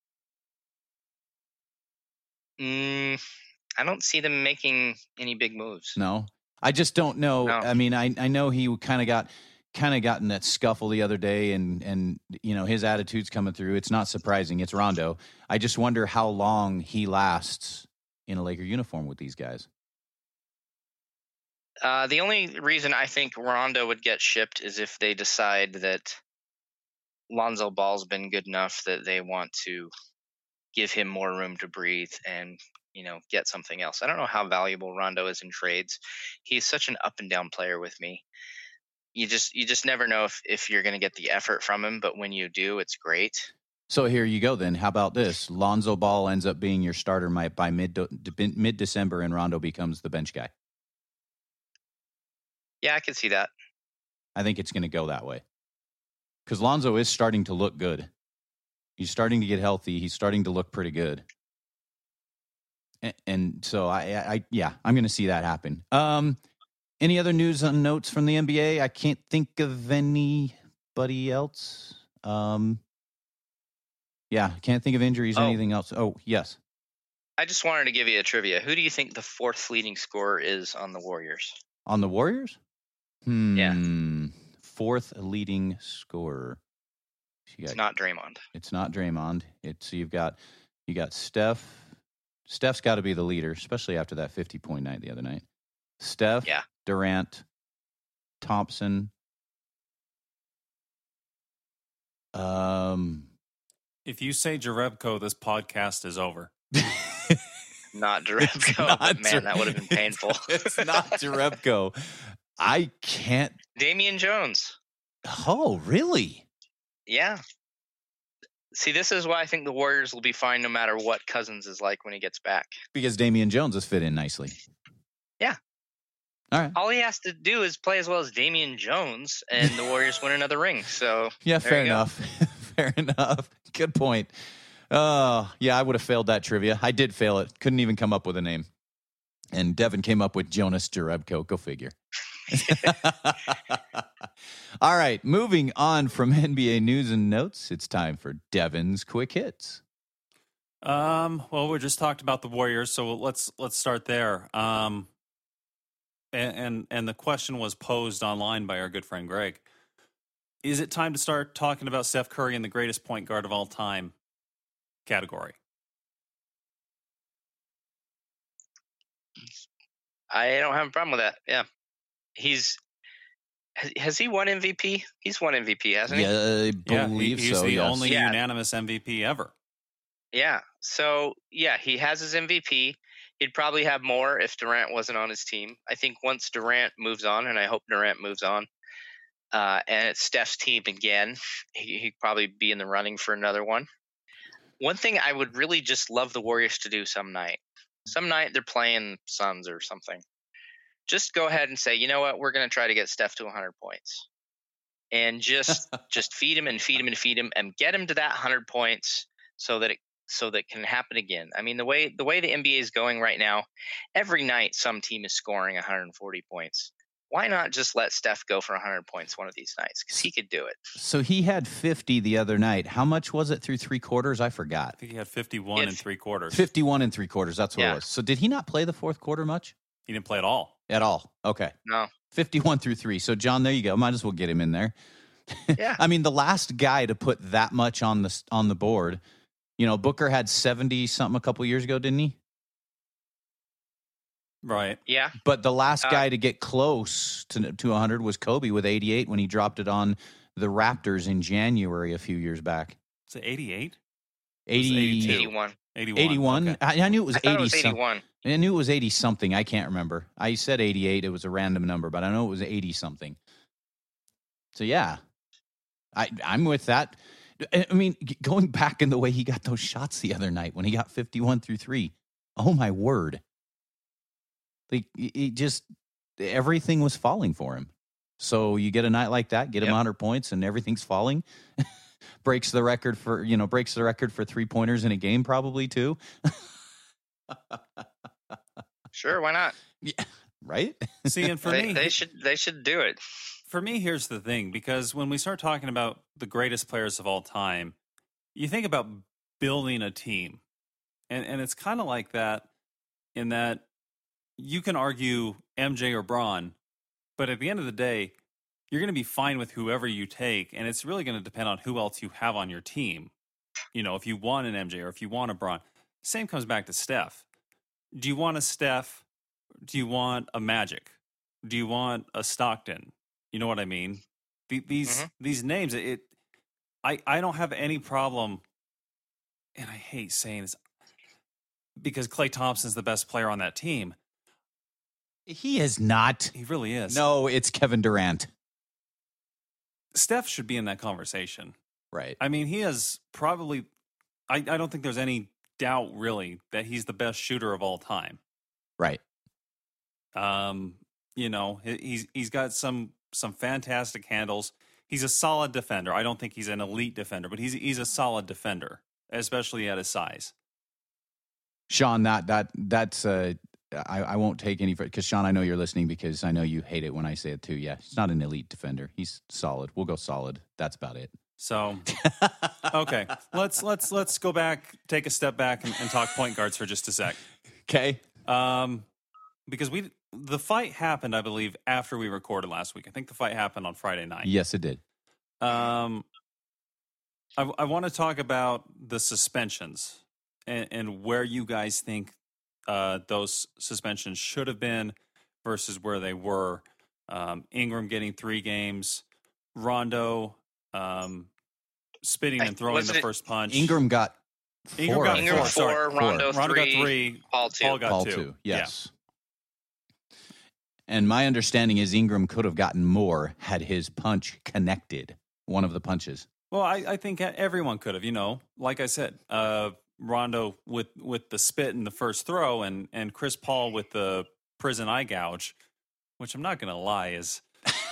[SPEAKER 2] I don't see them making any big moves.
[SPEAKER 1] No, I just don't know.
[SPEAKER 2] No.
[SPEAKER 1] I mean, I know he kind of got in that scuffle the other day, and his attitude's coming through. It's not surprising. It's Rondo. I just wonder how long he lasts in a Laker uniform with these guys.
[SPEAKER 2] The only reason I think Rondo would get shipped is if they decide that Lonzo Ball's been good enough that they want to give him more room to breathe and get something else. I don't know how valuable Rondo is in trades. He's such an up and down player with me. You just never know if you're going to get the effort from him, but when you do, it's great.
[SPEAKER 1] So here you go then. How about this? Lonzo Ball ends up being your starter by mid-December, and Rondo becomes the bench guy.
[SPEAKER 2] Yeah, I can see that.
[SPEAKER 1] I think it's going to go that way. Because Lonzo is starting to look good. He's starting to get healthy. He's starting to look pretty good. And so, I'm going to see that happen. Any other news and notes from the NBA? I can't think of anybody else. Can't think of injuries. Anything else? Oh, yes.
[SPEAKER 2] I just wanted to give you a trivia. Who do you think the fourth leading scorer is on the Warriors?
[SPEAKER 1] On the Warriors?
[SPEAKER 2] Yeah.
[SPEAKER 1] Fourth leading scorer.
[SPEAKER 2] It's not Draymond.
[SPEAKER 1] It's not Draymond. You got Steph. Steph's got to be the leader, especially after that 50-point night the other night. Steph, Durant, Thompson.
[SPEAKER 3] If you say Jerebko, this podcast is over.
[SPEAKER 2] Not Jerebko, man, that would have been painful.
[SPEAKER 1] It's not Jerebko. I can't.
[SPEAKER 2] Damian Jones.
[SPEAKER 1] Oh, really?
[SPEAKER 2] Yeah. See, this is why I think the Warriors will be fine no matter what Cousins is like when he gets back.
[SPEAKER 1] Because Damian Jones has fit in nicely.
[SPEAKER 2] Yeah.
[SPEAKER 1] All right.
[SPEAKER 2] All he has to do is play as well as Damian Jones, and the Warriors win another ring. So
[SPEAKER 1] yeah, fair enough. Fair enough. Good point. I would have failed that trivia. I did fail it. Couldn't even come up with a name. And Devin came up with Jonas Jerebko. Go figure. All right, moving on from NBA news and notes, it's time for Devin's quick hits.
[SPEAKER 3] Well, we just talked about the Warriors, so let's start there. And the question was posed online by our good friend Greg. Is it time to start talking about Steph Curry in the greatest point guard of all time category?
[SPEAKER 2] I don't have a problem with that. Yeah. Has he won MVP? He's won MVP, hasn't he?
[SPEAKER 1] Yeah, I believe
[SPEAKER 3] he's
[SPEAKER 1] so.
[SPEAKER 3] the
[SPEAKER 1] Yes.
[SPEAKER 3] only unanimous MVP ever.
[SPEAKER 2] Yeah. So, yeah, he has his MVP. He'd probably have more if Durant wasn't on his team. I think once Durant moves on, and I hope Durant moves on, and it's Steph's team again, he'd probably be in the running for another one. One thing I would really just love the Warriors to do some night they're playing Suns or something. Just go ahead and say, you know what, we're going to try to get Steph to 100 points. And just feed him and feed him and feed him and get him to that 100 points so that it can happen again. I mean, the way the NBA is going right now, every night some team is scoring 140 points. Why not just let Steph go for 100 points one of these nights? Because he could do it.
[SPEAKER 1] So he had 50 the other night. How much was it through three quarters? I forgot.
[SPEAKER 3] I think he had 51 and 3/4.
[SPEAKER 1] 51 and 3/4. That's what it was. So did he not play the fourth quarter much?
[SPEAKER 3] He didn't play at all.
[SPEAKER 1] At all. Okay.
[SPEAKER 2] No.
[SPEAKER 1] 51 through 3. So, John, there you go. Might as well get him in there.
[SPEAKER 2] Yeah.
[SPEAKER 1] I mean, the last guy to put that much on the board, Booker had 70-something a couple years ago, didn't he?
[SPEAKER 3] Right.
[SPEAKER 2] Yeah.
[SPEAKER 1] But the last guy to get close to 100 was Kobe with 88 when he dropped it on the Raptors in January a few years back.
[SPEAKER 3] Is it 88?
[SPEAKER 2] 81.
[SPEAKER 1] 81.
[SPEAKER 3] Okay.
[SPEAKER 1] I knew it was 80.
[SPEAKER 2] It was 81.
[SPEAKER 1] I knew it was 80 something. I can't remember. I said 88. It was a random number, but I know it was 80 something. So yeah, I'm with that. I mean, going back in the way he got those shots the other night when he got 51 through 3. Oh my word. Like he just, everything was falling for him. So you get a night like that, get him 100 points and everything's falling. breaks the record for 3-pointers in a game probably too.
[SPEAKER 2] Sure, why not?
[SPEAKER 1] Yeah, right?
[SPEAKER 3] See, and for me,
[SPEAKER 2] they should do it.
[SPEAKER 3] For me, here's the thing, because when we start talking about the greatest players of all time, you think about building a team. And it's kind of like that in that you can argue MJ or Bron, but at the end of the day, you're going to be fine with whoever you take, and it's really going to depend on who else you have on your team. If you want an MJ or if you want a Bron. Same comes back to Steph. Do you want a Steph? Do you want a Magic? Do you want a Stockton? You know what I mean? These names, I don't have any problem, and I hate saying this, because Klay Thompson's the best player on that team.
[SPEAKER 1] He is not.
[SPEAKER 3] He really is.
[SPEAKER 1] No, it's Kevin Durant.
[SPEAKER 3] Steph should be in that conversation.
[SPEAKER 1] Right.
[SPEAKER 3] I mean, he is probably, I don't think there's any doubt really that he's the best shooter of all time.
[SPEAKER 1] Right.
[SPEAKER 3] He's got some fantastic handles. He's a solid defender. I don't think he's an elite defender, but he's a solid defender, especially at his size.
[SPEAKER 1] Sean, that's I won't take any, because Sean, I know you're listening, because I know you hate it when I say it too. Yeah, he's not an elite defender. He's solid. We'll go solid. That's about it.
[SPEAKER 3] So, okay, let's go back, take a step back, and talk point guards for just a sec.
[SPEAKER 1] Okay.
[SPEAKER 3] Because the fight happened, I believe, after we recorded last week. I think the fight happened on Friday night.
[SPEAKER 1] Yes, it did.
[SPEAKER 3] I want to talk about the suspensions and where you guys think those suspensions should have been versus where they were. Ingram getting 3 games, Rondo spitting and throwing the first punch.
[SPEAKER 1] Ingram got 4.
[SPEAKER 2] Ingram got 4, Rondo 3,
[SPEAKER 3] got 3,
[SPEAKER 2] Paul
[SPEAKER 3] got
[SPEAKER 1] 2. Yes. Yeah. And my understanding is Ingram could have gotten more had his punch connected, one of the punches.
[SPEAKER 3] Well, I think everyone could have, like I said, Rondo with the spit in the first throw and Chris Paul with the prison eye gouge, which I'm not going to lie is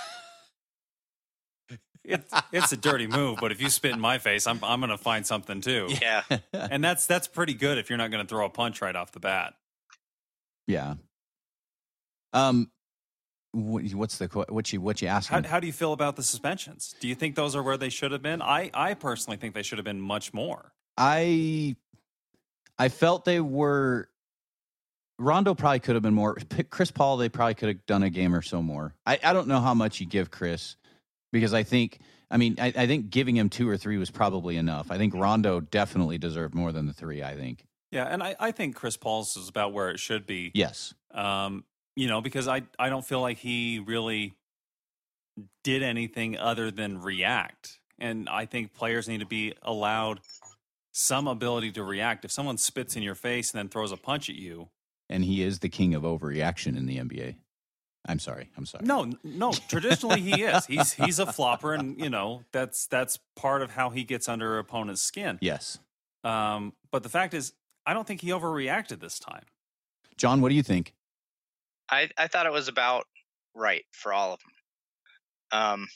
[SPEAKER 3] it's a dirty move, but if you spit in my face, I'm going to find something too.
[SPEAKER 2] Yeah.
[SPEAKER 3] And that's pretty good if you're not going to throw a punch right off the bat.
[SPEAKER 1] Yeah. What's what you asking?
[SPEAKER 3] How do you feel about the suspensions? Do you think those are where they should have been? I personally think they should have been much more.
[SPEAKER 1] I felt they were. Rondo probably could have been more. Chris Paul, they probably could have done a game or so more. I don't know how much you give Chris, because I think giving him 2 or 3 was probably enough. I think Rondo definitely deserved more than the 3, I think.
[SPEAKER 3] Yeah, and I think Chris Paul's is about where it should be.
[SPEAKER 1] Yes.
[SPEAKER 3] Because I don't feel like he really did anything other than react. And I think players need to be allowed some ability to react. If someone spits in your face and then throws a punch at you.
[SPEAKER 1] And he is the king of overreaction in the NBA. I'm sorry.
[SPEAKER 3] No. Traditionally, he is. He's a flopper, and that's part of how he gets under opponent's skin.
[SPEAKER 1] Yes.
[SPEAKER 3] But the fact is, I don't think he overreacted this time.
[SPEAKER 1] John, what do you think?
[SPEAKER 2] I thought it was about right for all of them.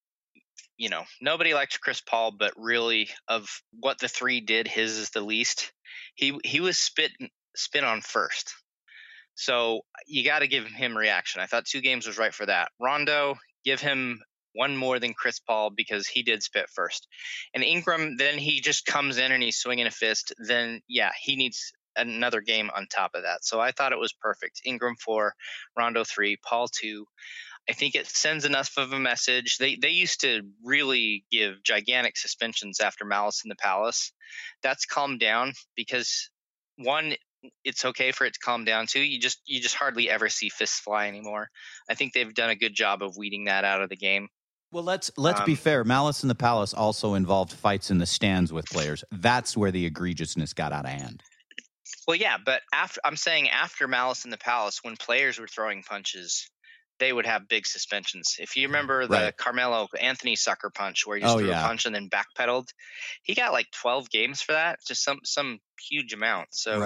[SPEAKER 2] Nobody likes Chris Paul, but really, of what the 3 did, his is the least. He was spit on first. So you got to give him reaction. I thought 2 games was right for that. Rondo, give him 1 more than Chris Paul, because he did spit first. And Ingram, then he just comes in and he's swinging a fist. Then, yeah, he needs another game on top of that. So I thought it was perfect. Ingram 4, Rondo 3, Paul 2. I think it sends enough of a message. They used to really give gigantic suspensions after Malice in the Palace. That's calmed down because, 1, it's okay for it to calm down. 2, you just hardly ever see fists fly anymore. I think they've done a good job of weeding that out of the game.
[SPEAKER 1] Well, let's be fair. Malice in the Palace also involved fights in the stands with players. That's where the egregiousness got out of hand.
[SPEAKER 2] Well, yeah, but after Malice in the Palace, when players were throwing punches, they would have big suspensions. If you remember the Carmelo Anthony sucker punch, where he just threw a punch and then backpedaled, he got like 12 games for that, just some huge amount. So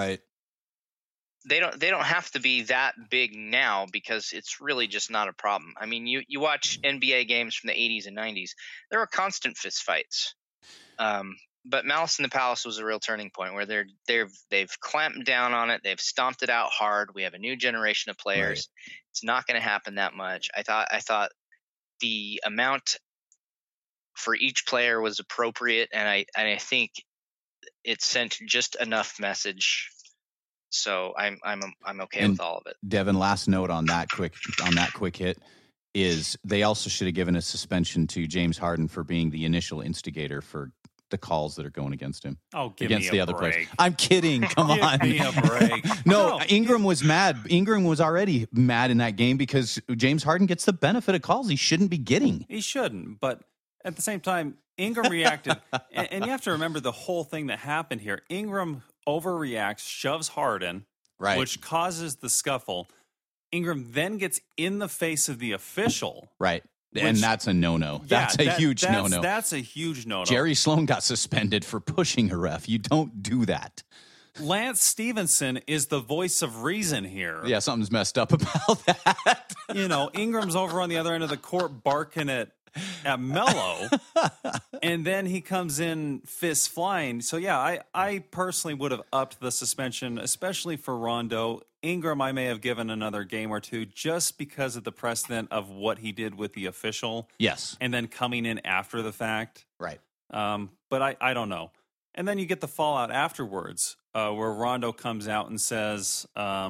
[SPEAKER 2] they don't have to be that big now, because it's really just not a problem. I mean, you watch NBA games from the 80s and 90s, there were constant fist fights. But Malice in the Palace was a real turning point where they've clamped down on it. They've stomped it out hard. We have a new generation of players. Right. It's not going to happen that much. I thought the amount for each player was appropriate, and I think it sent just enough message. So I'm okay with all of it.
[SPEAKER 1] Devin, last note on that quick hit is they also should have given a suspension to James Harden for being the initial instigator for the calls that are going against him.
[SPEAKER 3] Oh, give
[SPEAKER 1] against
[SPEAKER 3] me
[SPEAKER 1] the
[SPEAKER 3] a
[SPEAKER 1] other
[SPEAKER 3] break.
[SPEAKER 1] players. I'm kidding. Come on.
[SPEAKER 3] Give me a break.
[SPEAKER 1] No, Ingram was mad. Ingram was already mad in that game because James Harden gets the benefit of calls he shouldn't be getting.
[SPEAKER 3] He shouldn't, but at the same time, Ingram reacted. and you have to remember the whole thing that happened here. Ingram overreacts, shoves Harden, which causes the scuffle. Ingram then gets in the face of the official.
[SPEAKER 1] Right. And that's a no-no. That's a huge no-no.
[SPEAKER 3] That's a huge no-no.
[SPEAKER 1] Jerry Sloan got suspended for pushing a ref. You don't do that.
[SPEAKER 3] Lance Stevenson is the voice of reason here.
[SPEAKER 1] Yeah, something's messed up about that.
[SPEAKER 3] Ingram's over on the other end of the court barking at Melo, and then he comes in fists flying. So, yeah, I personally would have upped the suspension, especially for Rondo. Ingram, I may have given another game or 2 just because of the precedent of what he did with the official.
[SPEAKER 1] Yes.
[SPEAKER 3] And then coming in after the fact.
[SPEAKER 1] Right.
[SPEAKER 3] But I don't know. And then you get the fallout afterwards where Rondo comes out and says,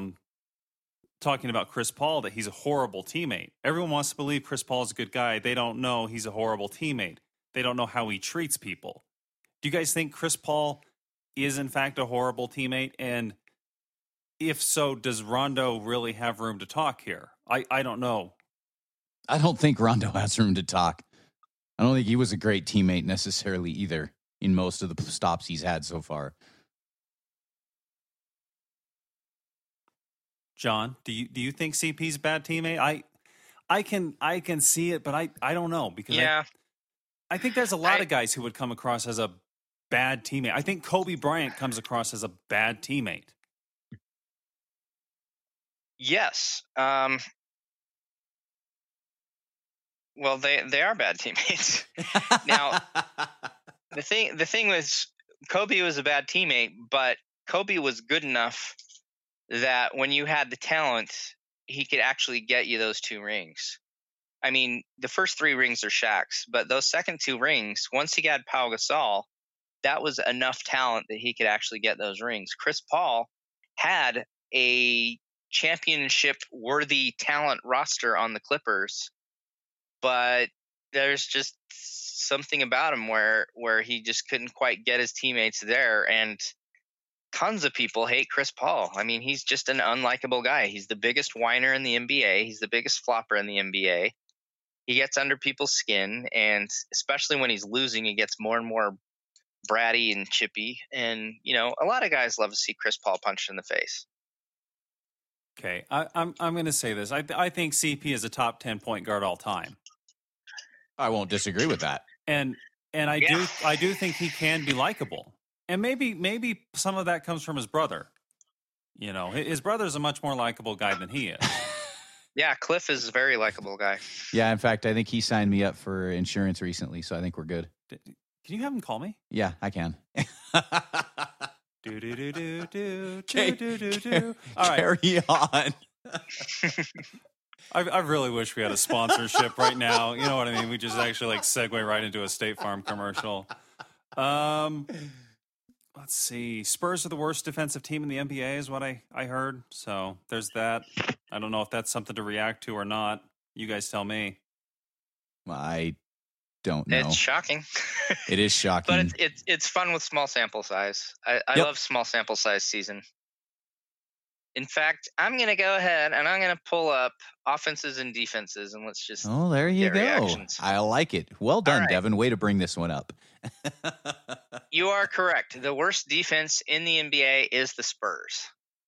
[SPEAKER 3] talking about Chris Paul, that he's a horrible teammate. Everyone wants to believe Chris Paul is a good guy. They don't know he's a horrible teammate. They don't know how he treats people. Do you guys think Chris Paul is, in fact, a horrible teammate? And if so, does Rondo really have room to talk here? I don't know.
[SPEAKER 1] I don't think Rondo has room to talk. I don't think he was a great teammate necessarily either in most of the stops he's had so far.
[SPEAKER 3] John, do you think CP's a bad teammate? I can see it, but I don't know, because I think there's a lot of guys who would come across as a bad teammate. I think Kobe Bryant comes across as a bad teammate.
[SPEAKER 2] Yes. Well, they are bad teammates. Now, the thing was, Kobe was a bad teammate, but Kobe was good enough that when you had the talent, he could actually get you those 2 rings. I mean, the first 3 rings are Shaq's, but those second 2 rings, once he got Pau Gasol, that was enough talent that he could actually get those rings. Chris Paul had a championship-worthy talent roster on the Clippers, but there's just something about him where he just couldn't quite get his teammates there, and tons of people hate Chris Paul. I mean, he's just an unlikable guy. He's the biggest whiner in the NBA. He's the biggest flopper in the NBA. He gets under people's skin, and especially when he's losing, he gets more and more bratty and chippy. And, a lot of guys love to see Chris Paul punched in the face.
[SPEAKER 3] Okay, I'm going to say this. I think CP is a top 10 point guard all time.
[SPEAKER 1] I won't disagree with that.
[SPEAKER 3] And I do think he can be likable. And maybe some of that comes from his brother. His brother's a much more likable guy than he is.
[SPEAKER 2] Yeah, Cliff is a very likable guy.
[SPEAKER 1] Yeah, in fact, I think he signed me up for insurance recently, so I think we're good.
[SPEAKER 3] Can you have him call me?
[SPEAKER 1] Yeah, I can.
[SPEAKER 3] Do do do do do
[SPEAKER 1] Okay,
[SPEAKER 3] do do do. All right.
[SPEAKER 1] Carry on.
[SPEAKER 3] I really wish we had a sponsorship right now. You know what I mean? We just actually segue right into a State Farm commercial. Let's see. Spurs are the worst defensive team in the NBA is what I heard. So there's that. I don't know if that's something to react to or not. You guys tell me.
[SPEAKER 1] I don't know.
[SPEAKER 2] It's shocking.
[SPEAKER 1] It is shocking.
[SPEAKER 2] But it's fun with small sample size. I
[SPEAKER 1] Yep.
[SPEAKER 2] love small sample size season. In fact, I'm going to go ahead and I'm going to pull up offenses and defenses, and let's just
[SPEAKER 1] Oh, there you
[SPEAKER 2] get
[SPEAKER 1] go.
[SPEAKER 2] reactions.
[SPEAKER 1] I like it. Well done,
[SPEAKER 2] right.
[SPEAKER 1] Devin. Way to bring this one up.
[SPEAKER 2] You are correct. The worst defense in the NBA is the Spurs.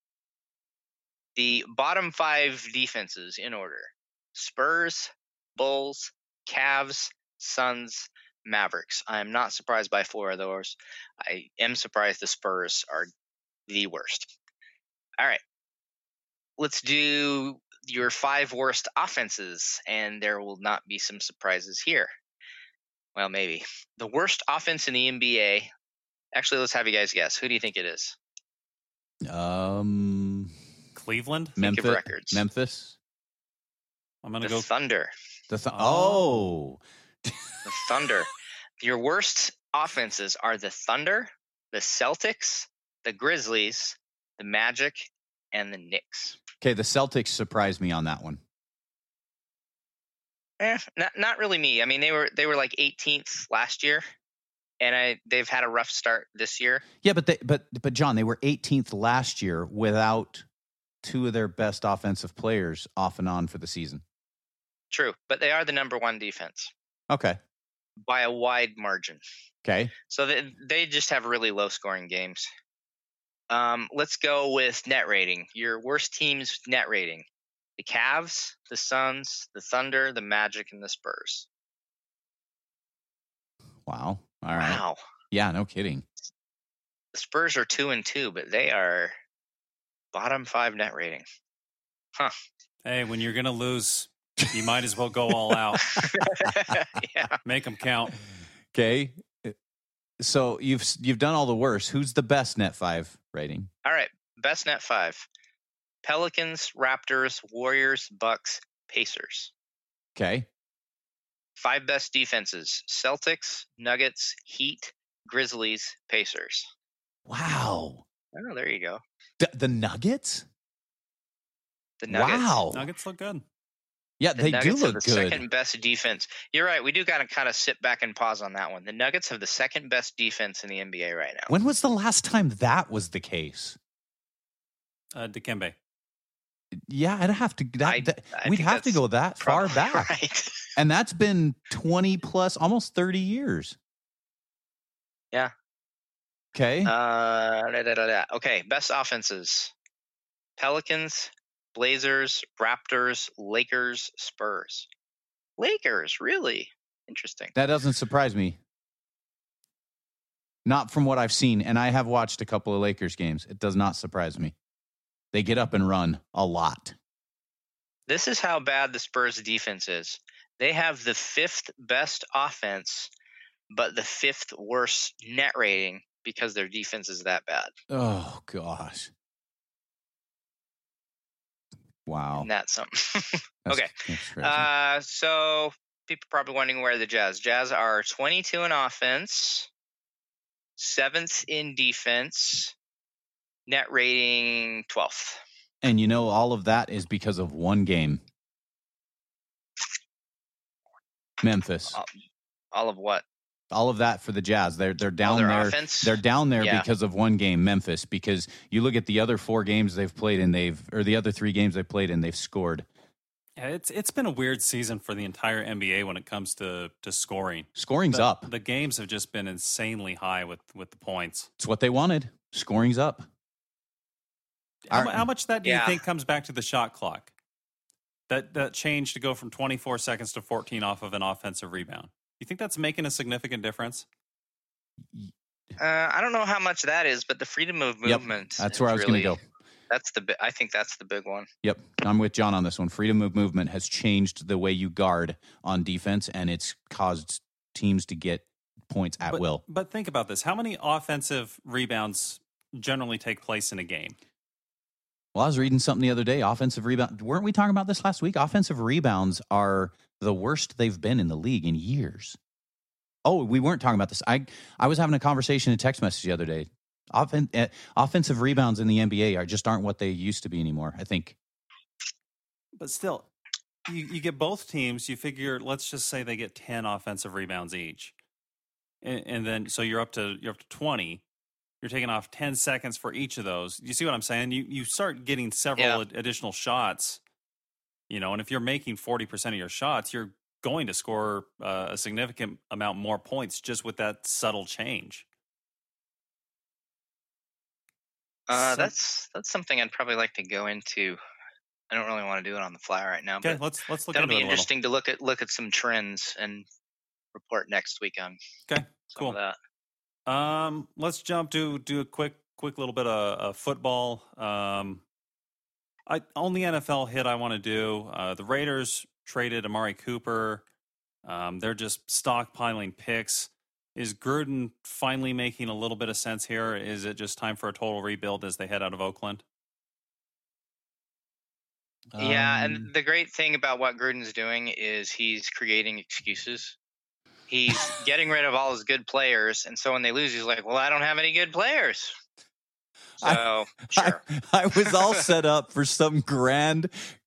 [SPEAKER 2] The bottom 5 defenses in order: Spurs, Bulls, Cavs, Suns, Mavericks. I am not surprised by 4 of those. I am surprised the Spurs are the worst. All right. Let's do your 5 worst offenses, and there will not be some surprises here. Well, maybe. The worst offense in the NBA. Actually, let's have you guys guess. Who do you think it is?
[SPEAKER 3] Cleveland?
[SPEAKER 2] Think of records.
[SPEAKER 1] Memphis.
[SPEAKER 3] I'm going to
[SPEAKER 2] The
[SPEAKER 3] go
[SPEAKER 2] Thunder.
[SPEAKER 1] The
[SPEAKER 2] Thunder. Your worst offenses are the Thunder, the Celtics, the Grizzlies, the Magic, and the Knicks.
[SPEAKER 1] Okay, the Celtics surprised me on that one.
[SPEAKER 2] Not really me. I mean, they were 18th last year, and they've had a rough start this year.
[SPEAKER 1] Yeah, but John, they were 18th last year without 2 of their best offensive players off and on for the season.
[SPEAKER 2] True, but they are the number 1 defense.
[SPEAKER 1] Okay.
[SPEAKER 2] By a wide margin.
[SPEAKER 1] Okay.
[SPEAKER 2] So they just have really low scoring games. Let's go with net rating. Your worst team's net rating: the Cavs, the Suns, the Thunder, the Magic, and the Spurs.
[SPEAKER 1] Wow. All right.
[SPEAKER 2] Wow.
[SPEAKER 1] Yeah, no kidding.
[SPEAKER 2] The Spurs are 2-2, but they are bottom 5 net rating. Huh.
[SPEAKER 3] Hey, when you're going to lose, you might as well go all out.
[SPEAKER 2] Yeah.
[SPEAKER 3] Make them count.
[SPEAKER 1] Okay. So you've done all the worst. Who's the best net 5 rating?
[SPEAKER 2] All right. Best net 5. Pelicans, Raptors, Warriors, Bucks, Pacers.
[SPEAKER 1] Okay.
[SPEAKER 2] 5 best defenses: Celtics, Nuggets, Heat, Grizzlies, Pacers.
[SPEAKER 1] Wow.
[SPEAKER 2] Oh, there you go.
[SPEAKER 1] The Nuggets?
[SPEAKER 2] The Nuggets.
[SPEAKER 1] Wow.
[SPEAKER 3] Nuggets look good.
[SPEAKER 2] The
[SPEAKER 1] Yeah, they
[SPEAKER 2] Nuggets
[SPEAKER 1] do
[SPEAKER 2] have
[SPEAKER 1] look
[SPEAKER 2] the
[SPEAKER 1] good.
[SPEAKER 2] second best defense. You're right. We do got to kind of sit back and pause on that one. The Nuggets have the second best defense in the NBA right now.
[SPEAKER 1] When was the last time that was the case?
[SPEAKER 3] Dikembe.
[SPEAKER 1] Yeah, I'd have to.
[SPEAKER 2] I
[SPEAKER 1] we'd
[SPEAKER 2] think
[SPEAKER 1] have to
[SPEAKER 2] that's
[SPEAKER 1] go that far
[SPEAKER 2] probably
[SPEAKER 1] back,
[SPEAKER 2] right.
[SPEAKER 1] and that's been 20 plus, almost 30 years.
[SPEAKER 2] Yeah.
[SPEAKER 1] Okay.
[SPEAKER 2] Okay, best offenses: Pelicans, Blazers, Raptors, Lakers, Spurs. Lakers, really? Interesting.
[SPEAKER 1] That doesn't surprise me. Not from what I've seen, and I have watched a couple of Lakers games. It does not surprise me. They get up and run a lot.
[SPEAKER 2] This is how bad the Spurs defense is. They have the 5th best offense, but the 5th worst net rating because their defense is that bad.
[SPEAKER 1] Oh, gosh. Wow.
[SPEAKER 2] Isn't that something?
[SPEAKER 1] That's-
[SPEAKER 2] Okay.
[SPEAKER 1] that's crazy.
[SPEAKER 2] So people probably wondering where the Jazz are 22 in offense, 7th in defense, net rating 12th.
[SPEAKER 1] And you know, all of that is because of one game. Memphis.
[SPEAKER 2] All of what?
[SPEAKER 1] All of that for the Jazz. They're down
[SPEAKER 2] their
[SPEAKER 1] there.
[SPEAKER 2] offense?
[SPEAKER 1] They're down there
[SPEAKER 2] Yeah.
[SPEAKER 1] because of one game, Memphis. Because you look at the other 4 games they've played, and the other 3 games they've played, and they've scored.
[SPEAKER 3] Yeah, it's been a weird season for the entire NBA when it comes to scoring.
[SPEAKER 1] Scoring's up.
[SPEAKER 3] The games have just been insanely high with the points.
[SPEAKER 1] It's what they wanted. Scoring's up.
[SPEAKER 3] How much of that do you
[SPEAKER 2] Yeah.
[SPEAKER 3] think comes back to the shot clock? That change to go from 24 seconds to 14 off of an offensive rebound. You think that's making a significant difference?
[SPEAKER 2] I don't know how much that is, but the freedom of movement.
[SPEAKER 1] That's where I was going to go.
[SPEAKER 2] I think that's the big one.
[SPEAKER 1] Yep. I'm with John on this one. Freedom of movement has changed the way you guard on defense, and it's caused teams to get points at will.
[SPEAKER 3] But think about this. How many offensive rebounds generally take place in a game?
[SPEAKER 1] Well, I was reading something the other day. Offensive rebound. Weren't we talking about this last week? Offensive rebounds are the worst they've been in the league in years. Oh, we weren't talking about this. I was having a conversation in text message the other day. Offensive rebounds in the NBA aren't what they used to be anymore, I think.
[SPEAKER 3] But still, you get both teams. You figure, let's just say they get 10 offensive rebounds each, and then so you're up to 20. You're taking off 10 seconds for each of those. You see what I'm saying? You start getting several additional shots, and if you're making 40% of your shots, you're going to score a significant amount more points just with that subtle change.
[SPEAKER 2] That's something I'd probably like to go into. I don't really want to do it on the fly right now.
[SPEAKER 3] Okay,
[SPEAKER 2] but
[SPEAKER 3] let's look
[SPEAKER 2] that'll
[SPEAKER 3] into
[SPEAKER 2] be
[SPEAKER 3] it a little.
[SPEAKER 2] interesting to look at some trends and report next week on.
[SPEAKER 3] Okay,
[SPEAKER 2] some
[SPEAKER 3] cool.
[SPEAKER 2] of that.
[SPEAKER 3] Let's jump to do a quick little bit of football. On the NFL hit I want to do. The Raiders traded Amari Cooper. They're just stockpiling picks. Is Gruden finally making a little bit of sense here? Is it just time for a total rebuild as they head out of Oakland?
[SPEAKER 2] Yeah, and the great thing about what Gruden's doing is he's creating excuses. He's getting rid of all his good players, and so when they lose, he's like, well, I don't have any good players. So, sure.
[SPEAKER 1] I was all set up for some grand,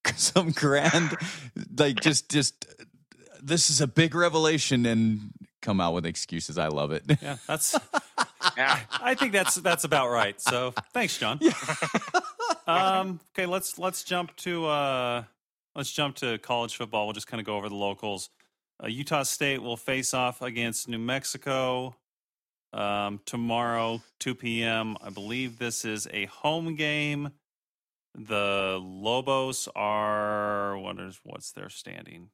[SPEAKER 1] like just this is a big revelation, and come out with excuses. I love it.
[SPEAKER 3] Yeah, I think that's about right. So thanks, John. Okay, let's jump to college football. We'll just kind of go over the locals. Utah State will face off against New Mexico tomorrow, 2 p.m. I believe this is a home game. The Lobos are what's their standing?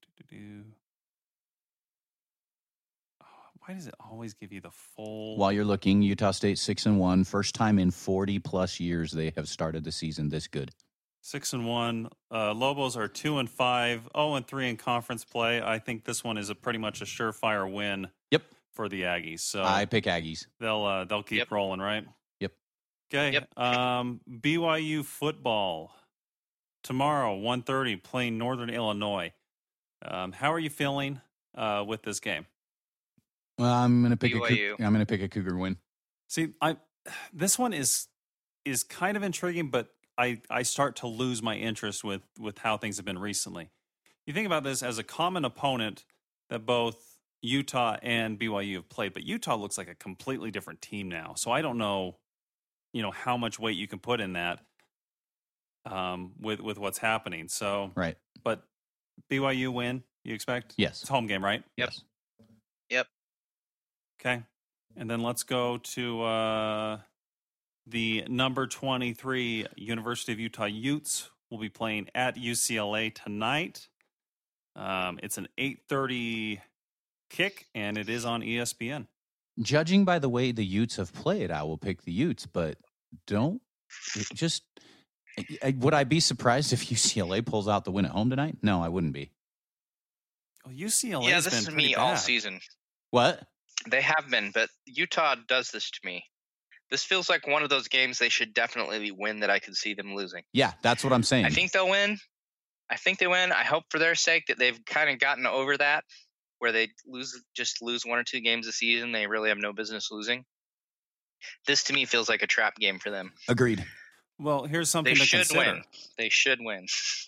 [SPEAKER 3] Why does it always give you the full?
[SPEAKER 1] While you're looking, Utah State 6-1, first time in 40+ years they have started the season this good.
[SPEAKER 3] 6-1. Lobos are 2-5, 0-3 in conference play. I think this one is pretty much a surefire win.
[SPEAKER 1] Yep.
[SPEAKER 3] For the Aggies. So
[SPEAKER 1] I pick Aggies.
[SPEAKER 3] They'll keep rolling, right?
[SPEAKER 1] Yep.
[SPEAKER 3] Okay.
[SPEAKER 2] Yep.
[SPEAKER 3] BYU football tomorrow, 1:30, playing Northern Illinois. How are you feeling with this game?
[SPEAKER 1] Well, I'm gonna pick
[SPEAKER 2] BYU.
[SPEAKER 1] I'm gonna pick a Cougar win.
[SPEAKER 3] See, this one is kind of intriguing, but I start to lose my interest with how things have been recently. You think about this as a common opponent that both Utah and BYU have played, but Utah looks like a completely different team now. So I don't know, how much weight you can put in that with what's happening. So
[SPEAKER 1] Right.
[SPEAKER 3] But BYU win, you expect?
[SPEAKER 1] Yes.
[SPEAKER 3] It's a home game, right?
[SPEAKER 2] Yep.
[SPEAKER 1] Yes.
[SPEAKER 2] Yep.
[SPEAKER 3] Okay. And then let's go to the number 23 University of Utah Utes will be playing at UCLA tonight. It's an 8:30 kick, and it is on ESPN.
[SPEAKER 1] Judging by the way the Utes have played, I will pick the Utes, but would I be surprised if UCLA pulls out the win at home tonight? No, I wouldn't be.
[SPEAKER 3] Well, UCLA
[SPEAKER 2] Yeah,
[SPEAKER 3] has
[SPEAKER 2] this
[SPEAKER 3] been
[SPEAKER 2] is
[SPEAKER 3] pretty
[SPEAKER 2] me
[SPEAKER 3] bad.
[SPEAKER 2] all season.
[SPEAKER 1] What?
[SPEAKER 2] They have been, but Utah does this to me. This feels like one of those games they should definitely win that I could see them losing.
[SPEAKER 1] Yeah, that's what I'm saying.
[SPEAKER 2] I think they'll win, I think they win. I hope for their sake that they've kind of gotten over that, where they lose 1 or 2 games a season they really have no business losing. This to me feels like a trap game for them.
[SPEAKER 1] Agreed.
[SPEAKER 3] Well, here's something
[SPEAKER 2] They
[SPEAKER 3] to
[SPEAKER 2] should
[SPEAKER 3] consider.
[SPEAKER 2] win. They should win.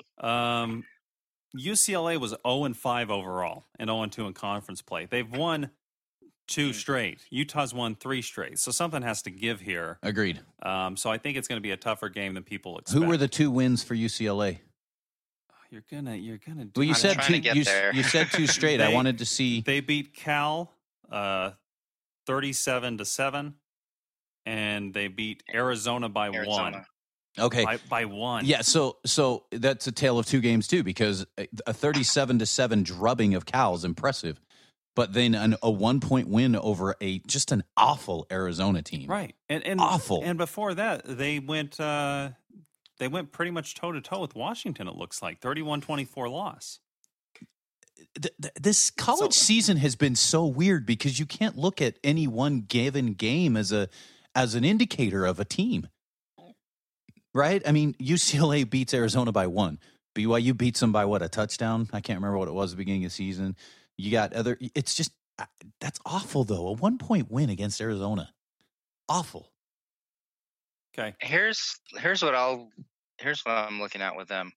[SPEAKER 3] UCLA was 0-5 overall and 0-2 in conference play. They've won 2 straight. Utah's won 3 straight. So something has to give here.
[SPEAKER 1] Agreed.
[SPEAKER 3] So I think it's going to be a tougher game than people expect.
[SPEAKER 1] Who were the 2 wins for UCLA?
[SPEAKER 3] You're gonna.
[SPEAKER 1] Well, you
[SPEAKER 2] I'm
[SPEAKER 1] said
[SPEAKER 2] trying
[SPEAKER 1] 2.
[SPEAKER 2] to get there.
[SPEAKER 1] You said 2 straight. I wanted to see.
[SPEAKER 3] They beat Cal 37-7, and they beat Arizona by 1.
[SPEAKER 1] Okay.
[SPEAKER 3] By 1.
[SPEAKER 1] Yeah, so that's a tale of 2 games too, because a 37-7 drubbing of Cal is impressive, but then a 1-point win over just an awful Arizona team.
[SPEAKER 3] Right. And
[SPEAKER 1] awful.
[SPEAKER 3] And before that, they went pretty much toe to toe with Washington. It looks like 31-24 loss.
[SPEAKER 1] This college season has been so weird because you can't look at any one given game as an indicator of a team. Right? I mean, UCLA beats Arizona by 1. BYU beats them by a touchdown? I can't remember what it was at the beginning of the season. You got it's just, that's awful though. A 1-point win against Arizona. Awful.
[SPEAKER 3] Okay.
[SPEAKER 2] Here's what I'm looking at with them.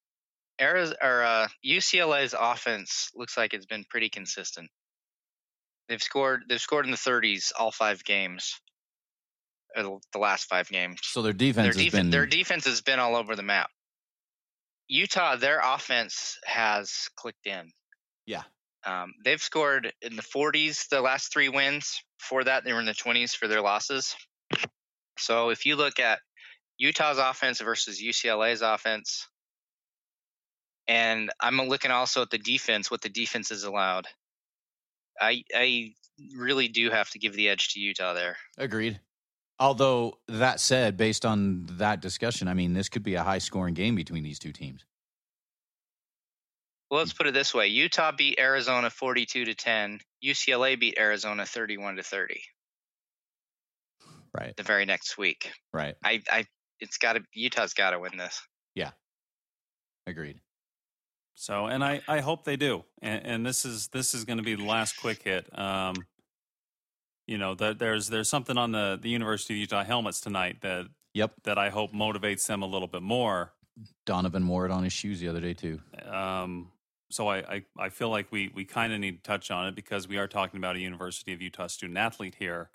[SPEAKER 2] UCLA's offense looks like it's been pretty consistent. They've scored in the 30s all 5 games. The last 5 games.
[SPEAKER 1] So their defense
[SPEAKER 2] has been all over the map. Utah, their offense has clicked in.
[SPEAKER 1] Yeah.
[SPEAKER 2] They've scored in the 40s the last 3 wins. Before that, they were in the 20s for their losses. So if you look at Utah's offense versus UCLA's offense, and I'm looking also at the defense, what the defense is allowed, I really do have to give the edge to Utah there.
[SPEAKER 1] Agreed. Although, that said, based on that discussion, I mean, this could be a high-scoring game between these 2 teams.
[SPEAKER 2] Well, let's put it this way. Utah beat Arizona 42-10. UCLA beat Arizona 31-30.
[SPEAKER 1] Right.
[SPEAKER 2] The very next week.
[SPEAKER 1] Right.
[SPEAKER 2] Utah's got to win this.
[SPEAKER 1] Yeah. Agreed.
[SPEAKER 3] So, and I hope they do. And this is going to be the last quick hit. There's something on the University of Utah helmets tonight that I hope motivates them a little bit more.
[SPEAKER 1] Donovan wore it on his shoes the other day too.
[SPEAKER 3] So I feel like we kind of need to touch on it because we are talking about a University of Utah student athlete here.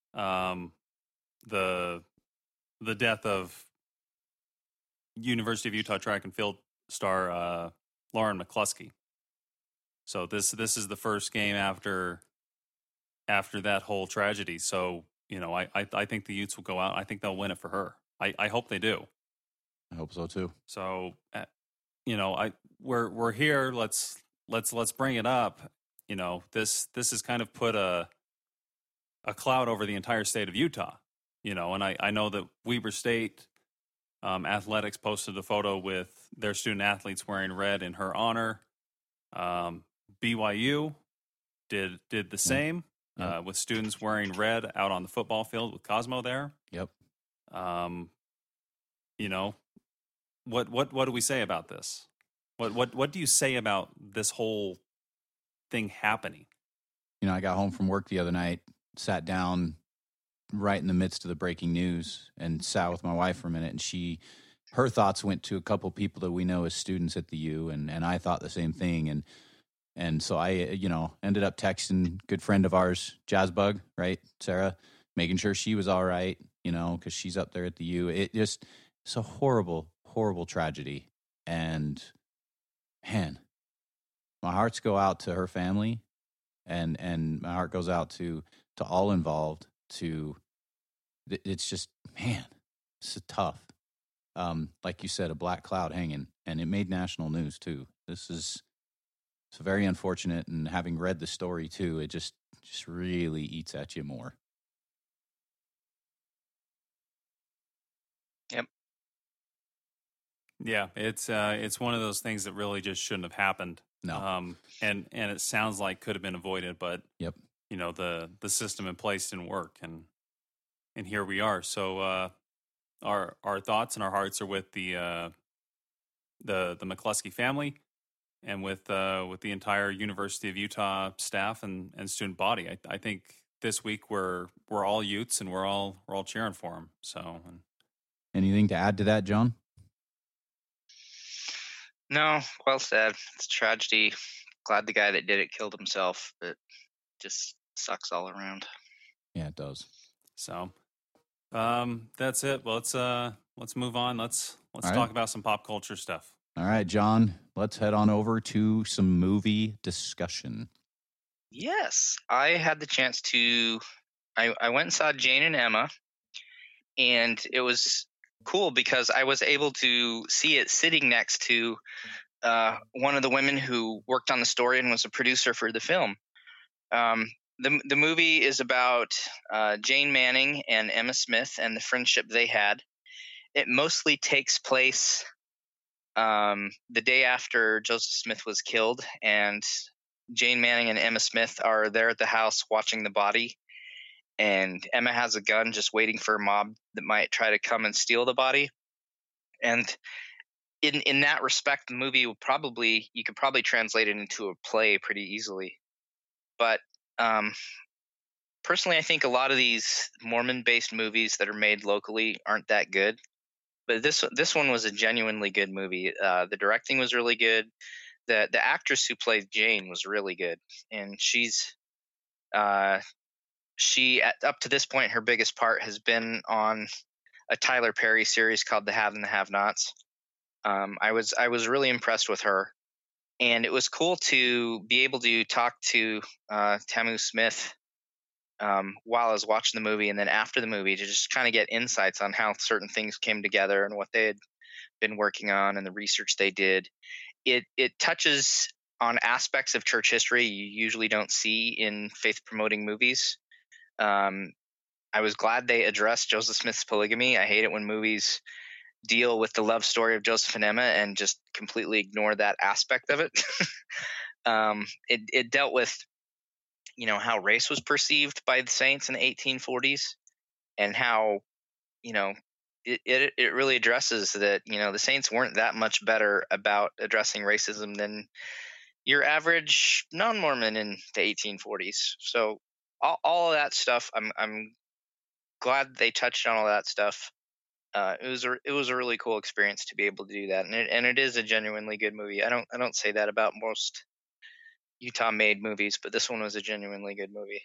[SPEAKER 3] The death of University of Utah track and field star Lauren McCluskey. So this is the first game after that whole tragedy. So, I think the Utes will go out. I think they'll win it for her. I hope they do.
[SPEAKER 1] I hope so too.
[SPEAKER 3] So, we're here. Let's bring it up. This has kind of put a cloud over the entire state of Utah. And I know that Weber State athletics posted a photo with their student athletes wearing red in her honor. BYU did the same. With students wearing red out on the football field with Cosmo there.
[SPEAKER 1] Yep.
[SPEAKER 3] What do we say about this? What do you say about this whole thing happening?
[SPEAKER 1] I got home from work the other night, sat down right in the midst of the breaking news and sat with my wife for a minute, and her thoughts went to a couple people that we know as students at the U, and I thought the same thing, and so I, ended up texting good friend of ours, Jazzbug, right, Sarah, making sure she was all right, because she's up there at the U. It's a horrible, horrible tragedy. And, man, my hearts go out to her family, and my heart goes out to all involved. It's just, man, it's tough. Like you said, a black cloud hanging, and it made national news too. It's very unfortunate, and having read the story too, it just really eats at you more.
[SPEAKER 2] Yep.
[SPEAKER 3] Yeah, it's one of those things that really just shouldn't have happened.
[SPEAKER 1] No.
[SPEAKER 3] And it sounds like could have been avoided, but
[SPEAKER 1] yep.
[SPEAKER 3] The system in place didn't work, and here we are. So our thoughts and our hearts are with the the McCluskey family and with the entire University of Utah staff and student body. I think this week we're all Utes and we're all cheering for him. So,
[SPEAKER 1] anything to add to that, John?
[SPEAKER 2] No, well said. It's a tragedy. Glad the guy that did it killed himself, but just sucks all around.
[SPEAKER 1] Yeah, it does.
[SPEAKER 3] So, that's it. Well, let's move on. Let's
[SPEAKER 1] All
[SPEAKER 3] talk
[SPEAKER 1] right.
[SPEAKER 3] about some pop culture stuff.
[SPEAKER 1] All right, John, let's head on over to some movie discussion.
[SPEAKER 2] Yes, I had the chance to. I went and saw Jane and Emma, and it was cool because I was able to see it sitting next to one of the women who worked on the story and was a producer for the film. The movie is about Jane Manning and Emma Smith and the friendship they had. It mostly takes place the day after Joseph Smith was killed, and Jane Manning and Emma Smith are there at the house watching the body, and Emma has a gun just waiting for a mob that might try to come and steal the body. And in that respect, the movie you could probably translate it into a play pretty easily. But personally, I think a lot of these Mormon-based movies that are made locally aren't that good. But this one was a genuinely good movie. The directing was really good. The actress who played Jane was really good, and up to this point, her biggest part has been on a Tyler Perry series called The Have and the Have-Nots. I was really impressed with her, and it was cool to be able to talk to Tamu Smith while I was watching the movie, and then after the movie to just kind of get insights on how certain things came together and what they had been working on and the research they did. It touches on aspects of church history you usually don't see in faith-promoting movies. I was glad they addressed Joseph Smith's polygamy. I hate it when movies deal with the love story of Joseph and Emma and just completely ignore that aspect of it. It dealt with, how race was perceived by the saints in the 1840s, and how, it really addresses that, the saints weren't that much better about addressing racism than your average non-Mormon in the 1840s. So all of that stuff, I'm glad they touched on all that stuff. It was a really cool experience to be able to do that, and it is a genuinely good movie. I don't say that about most Utah-made movies, but this one was a genuinely good movie.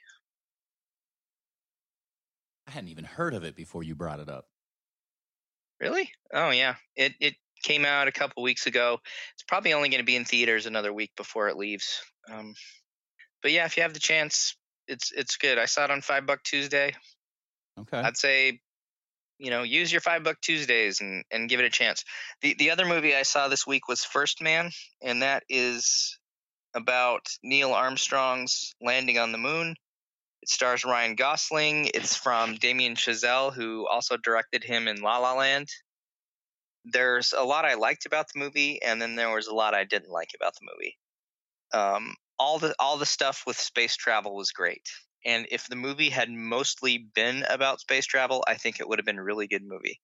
[SPEAKER 1] I hadn't even heard of it before you brought it up.
[SPEAKER 2] Really? Oh yeah, it came out a couple weeks ago. It's probably only going to be in theaters another week before it leaves. But yeah, if you have the chance, it's good. I saw it on $5 Tuesday.
[SPEAKER 1] Okay.
[SPEAKER 2] I'd say, use your $5 Tuesdays and give it a chance. The other movie I saw this week was First Man, and that is about Neil Armstrong's landing on the moon. It stars Ryan Gosling. It's from Damien Chazelle, who also directed him in La La Land. There's a lot I liked about the movie, and then there was a lot I didn't like about the movie. All the stuff with space travel was great. And if the movie had mostly been about space travel, I think it would have been a really good movie.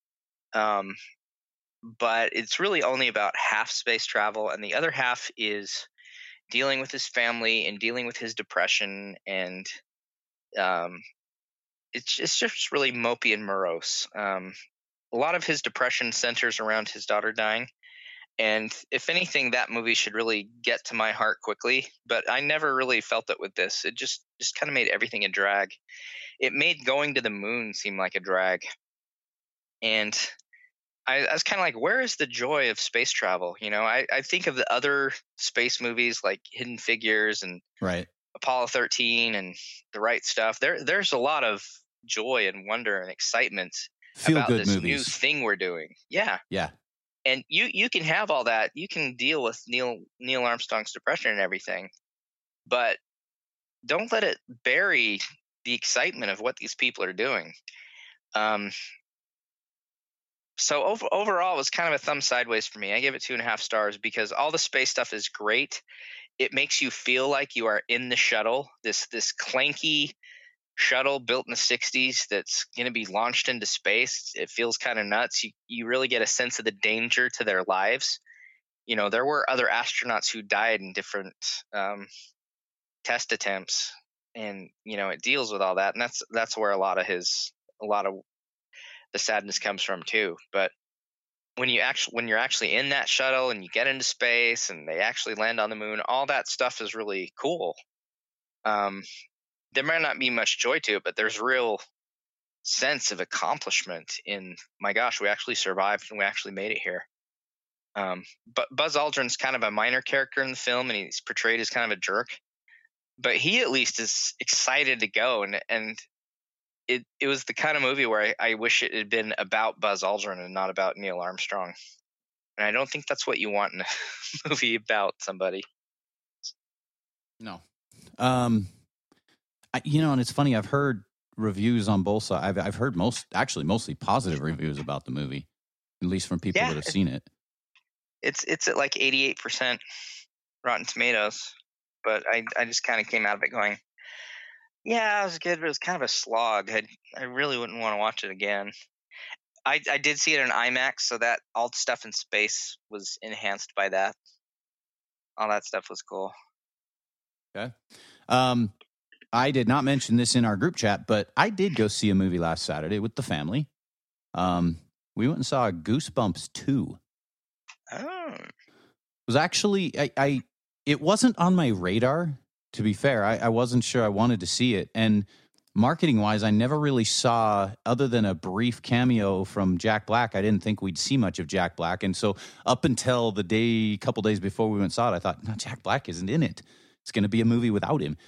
[SPEAKER 2] But it's really only about half space travel, and the other half is dealing with his family and dealing with his depression, and it's just really mopey and morose. A lot of his depression centers around his daughter dying, and if anything, that movie should really get to my heart quickly. But I never really felt it with this. It just kind of made everything a drag. It made going to the moon seem like a drag, and I was kind of like, where is the joy of space travel? I think of the other space movies like Hidden Figures and
[SPEAKER 1] Right.
[SPEAKER 2] Apollo 13 and The Right Stuff. There's a lot of joy and wonder and excitement about this new thing we're doing. Yeah.
[SPEAKER 1] Yeah.
[SPEAKER 2] And you can have all that. You can deal with Neil Armstrong's depression and everything, but don't let it bury the excitement of what these people are doing. So overall, it was kind of a thumb sideways for me. I give it 2.5 stars because all the space stuff is great. It makes you feel like you are in the shuttle, this clanky shuttle built in the 60s that's going to be launched into space. It feels kind of nuts. You really get a sense of the danger to their lives. There were other astronauts who died in different test attempts, and it deals with all that, and that's where a lot of the sadness comes from too. But when you're actually in that shuttle and you get into space and they actually land on the moon, all that stuff is really cool. There might not be much joy to it, but there's real sense of accomplishment in, my gosh, we actually survived and we actually made it here. But Buzz Aldrin's kind of a minor character in the film, and he's portrayed as kind of a jerk. But he at least is excited to go, and it was the kind of movie where I wish it had been about Buzz Aldrin and not about Neil Armstrong. And I don't think that's what you want in a movie about somebody.
[SPEAKER 1] No. And it's funny. I've heard reviews on both sides. I've heard mostly positive reviews about the movie, at least from people that have seen it.
[SPEAKER 2] It's at like 88% Rotten Tomatoes, but I just kind of came out of it going, yeah, it was good, but it was kind of a slog. I really wouldn't want to watch it again. I did see it in IMAX, so that all the stuff in space was enhanced by that. All that stuff was cool.
[SPEAKER 1] Okay. I did not mention this in our group chat, but I did go see a movie last Saturday with the family. We went and saw Goosebumps 2.
[SPEAKER 2] Oh.
[SPEAKER 1] It was actually, it wasn't on my radar, to be fair. I wasn't sure I wanted to see it. And marketing-wise, I never really saw, other than a brief cameo from Jack Black, I didn't think we'd see much of Jack Black. And so up until couple days before we went and saw it, I thought, no, Jack Black isn't in it. It's going to be a movie without him.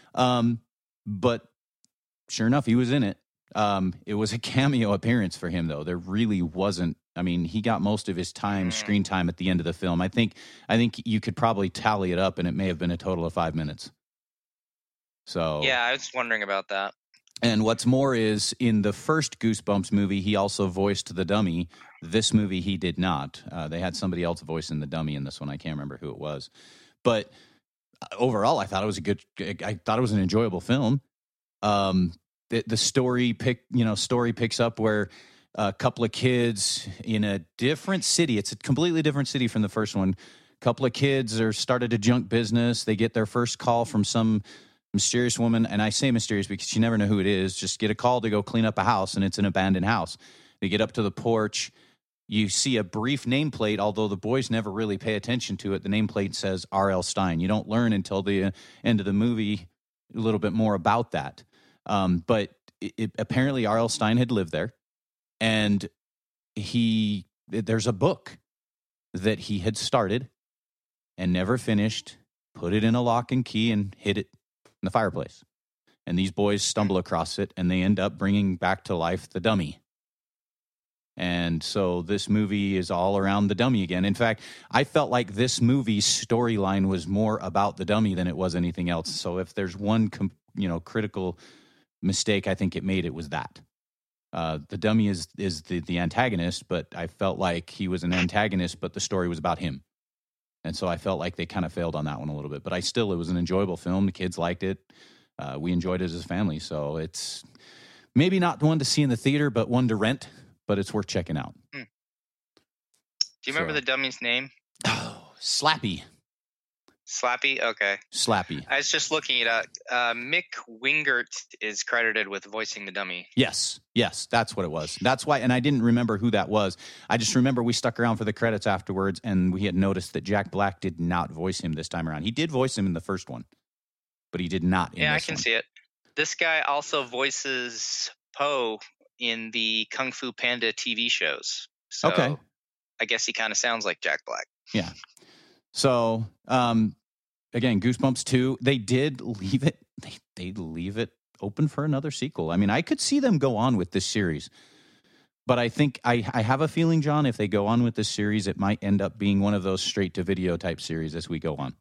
[SPEAKER 1] But sure enough, he was in it. It was a cameo appearance for him, though. There really wasn't. I mean, he got most of his screen time at the end of the film. I think you could probably tally it up, and it may have been a total of 5 minutes. So
[SPEAKER 2] yeah, I was wondering about that.
[SPEAKER 1] And what's more is, in the first Goosebumps movie, he also voiced the dummy. This movie, he did not. They had somebody else voicing the dummy in this one. I can't remember who it was, but overall, I thought it was an enjoyable film. The story picks up where a couple of kids in a different city. It's a completely different city from the first one. A couple of kids started a junk business. They get their first call from some mysterious woman, and I say mysterious because you never know who it is. Just get a call to go clean up a house, and it's an abandoned house. They get up to the porch. You see a brief nameplate, although the boys never really pay attention to it. The nameplate says R.L. Stine. You don't learn until the end of the movie a little bit more about that. But apparently R.L. Stine had lived there, and there's a book that he had started and never finished, put it in a lock and key, and hid it in the fireplace. And these boys stumble across it, and they end up bringing back to life the dummy. And so this movie is all around the dummy again. In fact, I felt like this movie's storyline was more about the dummy than it was anything else. So if there's one critical mistake I think it made, it was that. The dummy is the antagonist, but I felt like he was an antagonist, but the story was about him. And so I felt like they kind of failed on that one a little bit. But it was an enjoyable film. The kids liked it. We enjoyed it as a family. So it's maybe not one to see in the theater, but one to rent. But it's worth checking out.
[SPEAKER 2] Do you remember the dummy's name?
[SPEAKER 1] Oh, Slappy.
[SPEAKER 2] Slappy? Okay.
[SPEAKER 1] Slappy.
[SPEAKER 2] I was just looking it up. Mick Wingert is credited with voicing the dummy.
[SPEAKER 1] Yes, that's what it was. That's why, and I didn't remember who that was. I just remember we stuck around for the credits afterwards, and we had noticed that Jack Black did not voice him this time around. He did voice him in the first one, but he did not in this one.
[SPEAKER 2] Yeah, I can see it. This guy also voices Poe in the Kung Fu Panda TV shows. So
[SPEAKER 1] okay.
[SPEAKER 2] I guess he kind of sounds like Jack Black.
[SPEAKER 1] Yeah. So, again, Goosebumps 2, they did leave it. They leave it open for another sequel. I mean, I could see them go on with this series, but I think I have a feeling, John, if they go on with this series, it might end up being one of those straight to video type series as we go on.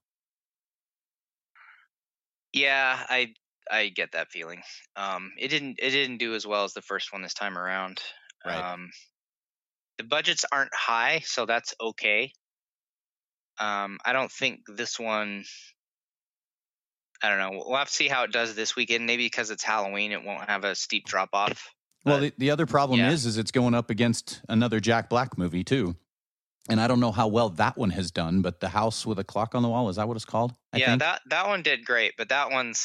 [SPEAKER 2] Yeah, I get that feeling. It didn't do as well as the first one this time around.
[SPEAKER 1] Right.
[SPEAKER 2] The budgets aren't high, so that's okay. I don't think this one. I don't know. We'll have to see how it does this weekend. Maybe because it's Halloween, it won't have a steep drop off.
[SPEAKER 1] Well, the other problem is it's going up against another Jack Black movie too. And I don't know how well that one has done, but The House with a Clock on the Wall, is that what it's called? I think?
[SPEAKER 2] that one did great, but that one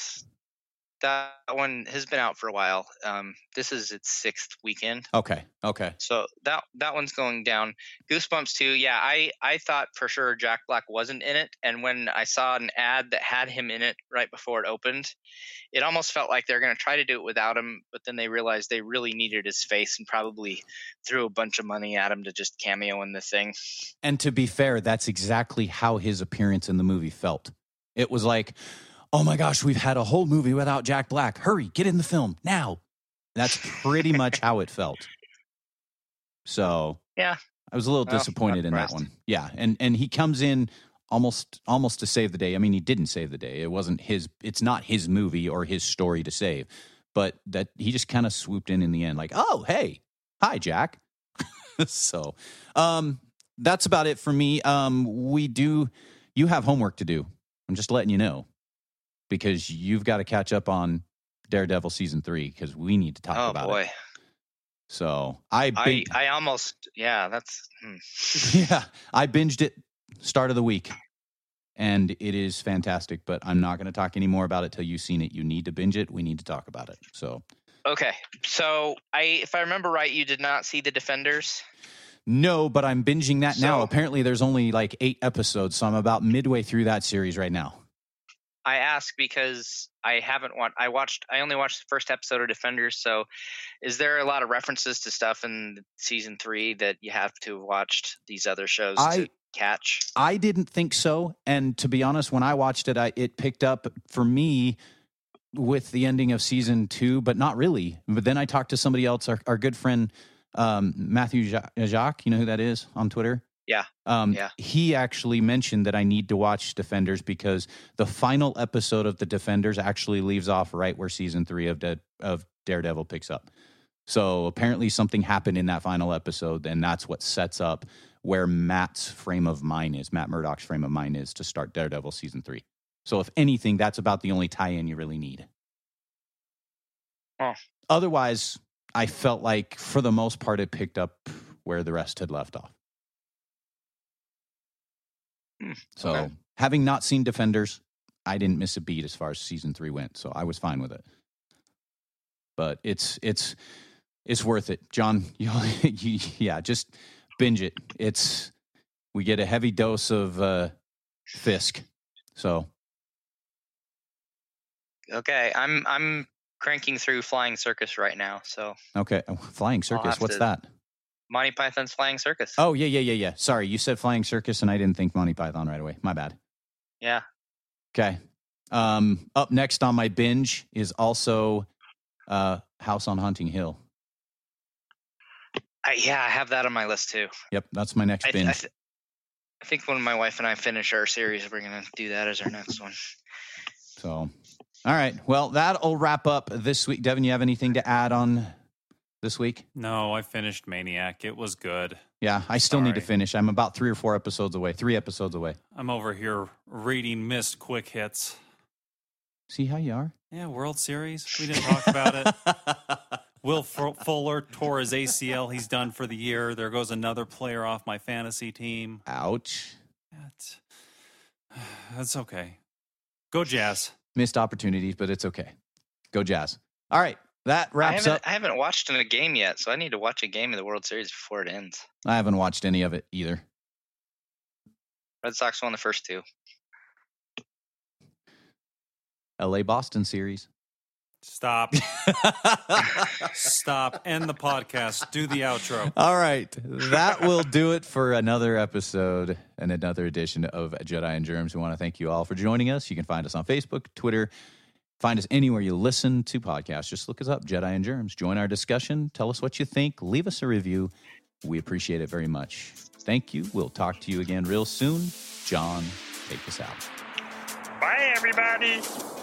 [SPEAKER 2] has been out for a while. This is its 6th weekend.
[SPEAKER 1] Okay.
[SPEAKER 2] So that one's going down. Goosebumps 2, yeah, I thought for sure Jack Black wasn't in it, and when I saw an ad that had him in it right before it opened, it almost felt like they're going to try to do it without him, but then they realized they really needed his face and probably threw a bunch of money at him to just cameo in the thing.
[SPEAKER 1] And to be fair, that's exactly how his appearance in the movie felt. It was like, oh my gosh, we've had a whole movie without Jack Black. Hurry, get in the film now. That's pretty much how it felt. So
[SPEAKER 2] yeah,
[SPEAKER 1] I was a little disappointed in that one. Yeah, and he comes in almost to save the day. I mean, he didn't save the day. It's not his movie or his story to save, but that he just kind of swooped in the end, like, oh hey, hi Jack. So that's about it for me. You have homework to do. I'm just letting you know, because you've got to catch up on Daredevil season 3, because we need to talk about it. Oh boy. So I binged it start of the week, and it is fantastic, but I'm not going to talk any more about it till you've seen it. You need to binge it. We need to talk about it. So
[SPEAKER 2] okay. So if I remember right, you did not see The Defenders?
[SPEAKER 1] No, but I'm binging that now. Apparently there's only like 8 episodes, so I'm about midway through that series right now.
[SPEAKER 2] I ask because I only watched the first episode of Defenders. So is there a lot of references to stuff in season 3 that you have to have watched these other shows to catch?
[SPEAKER 1] I didn't think so. And to be honest, when I watched it, it picked up for me with the ending of season 2, but not really. But then I talked to somebody else, our good friend, Matthew Jacques, you know who that is on Twitter?
[SPEAKER 2] Yeah.
[SPEAKER 1] He actually mentioned that I need to watch Defenders because the final episode of The Defenders actually leaves off right where season 3 of Daredevil picks up. So apparently something happened in that final episode, and that's what sets up where Matt Murdock's frame of mind is to start Daredevil season 3. So if anything, that's about the only tie-in you really need.
[SPEAKER 2] Oh.
[SPEAKER 1] Otherwise, I felt like for the most part it picked up where the rest had left off. So having not seen Defenders, I didn't miss a beat as far as season 3 went. So I was fine with it. But it's worth it. John, just binge it. We get a heavy dose of Fisk. So
[SPEAKER 2] okay, I'm cranking through Flying Circus right now. So
[SPEAKER 1] okay, Flying Circus. What's that?
[SPEAKER 2] Monty Python's Flying Circus.
[SPEAKER 1] Oh, yeah. Sorry, you said Flying Circus, and I didn't think Monty Python right away. My bad.
[SPEAKER 2] Yeah.
[SPEAKER 1] Okay. Up next on my binge is also House on Hunting Hill.
[SPEAKER 2] I have that on my list too.
[SPEAKER 1] Yep, that's my next binge.
[SPEAKER 2] I think when my wife and I finish our series, we're going to do that as our next one.
[SPEAKER 1] So, all right. Well, that'll wrap up this week. Devin, you have anything to add on this week?
[SPEAKER 3] No, I finished Maniac. It was good.
[SPEAKER 1] Yeah, I still need to finish. I'm about 3 episodes away. I'm
[SPEAKER 3] over here reading missed quick hits.
[SPEAKER 1] See how you are?
[SPEAKER 3] Yeah, World Series. We didn't talk about it. Will Fuller tore his ACL. He's done for the year. There goes another player off my fantasy team.
[SPEAKER 1] Ouch.
[SPEAKER 3] That's okay. Go Jazz.
[SPEAKER 1] Missed opportunities, but it's okay. Go Jazz. All right. That wraps up.
[SPEAKER 2] I haven't watched a game yet, so I need to watch a game of the World Series before it ends.
[SPEAKER 1] I haven't watched any of it either.
[SPEAKER 2] Red Sox won the first 2.
[SPEAKER 1] LA-Boston series.
[SPEAKER 3] Stop. Stop. End the podcast. Do the outro.
[SPEAKER 1] All right. That will do it for another episode and another edition of Jedi and Germs. We want to thank you all for joining us. You can find us on Facebook, Twitter. Find us anywhere you listen to podcasts. Just look us up, Jedi and Germs. Join our discussion. Tell us what you think. Leave us a review. We appreciate it very much. Thank you. We'll talk to you again real soon. John, take us out.
[SPEAKER 2] Bye, everybody.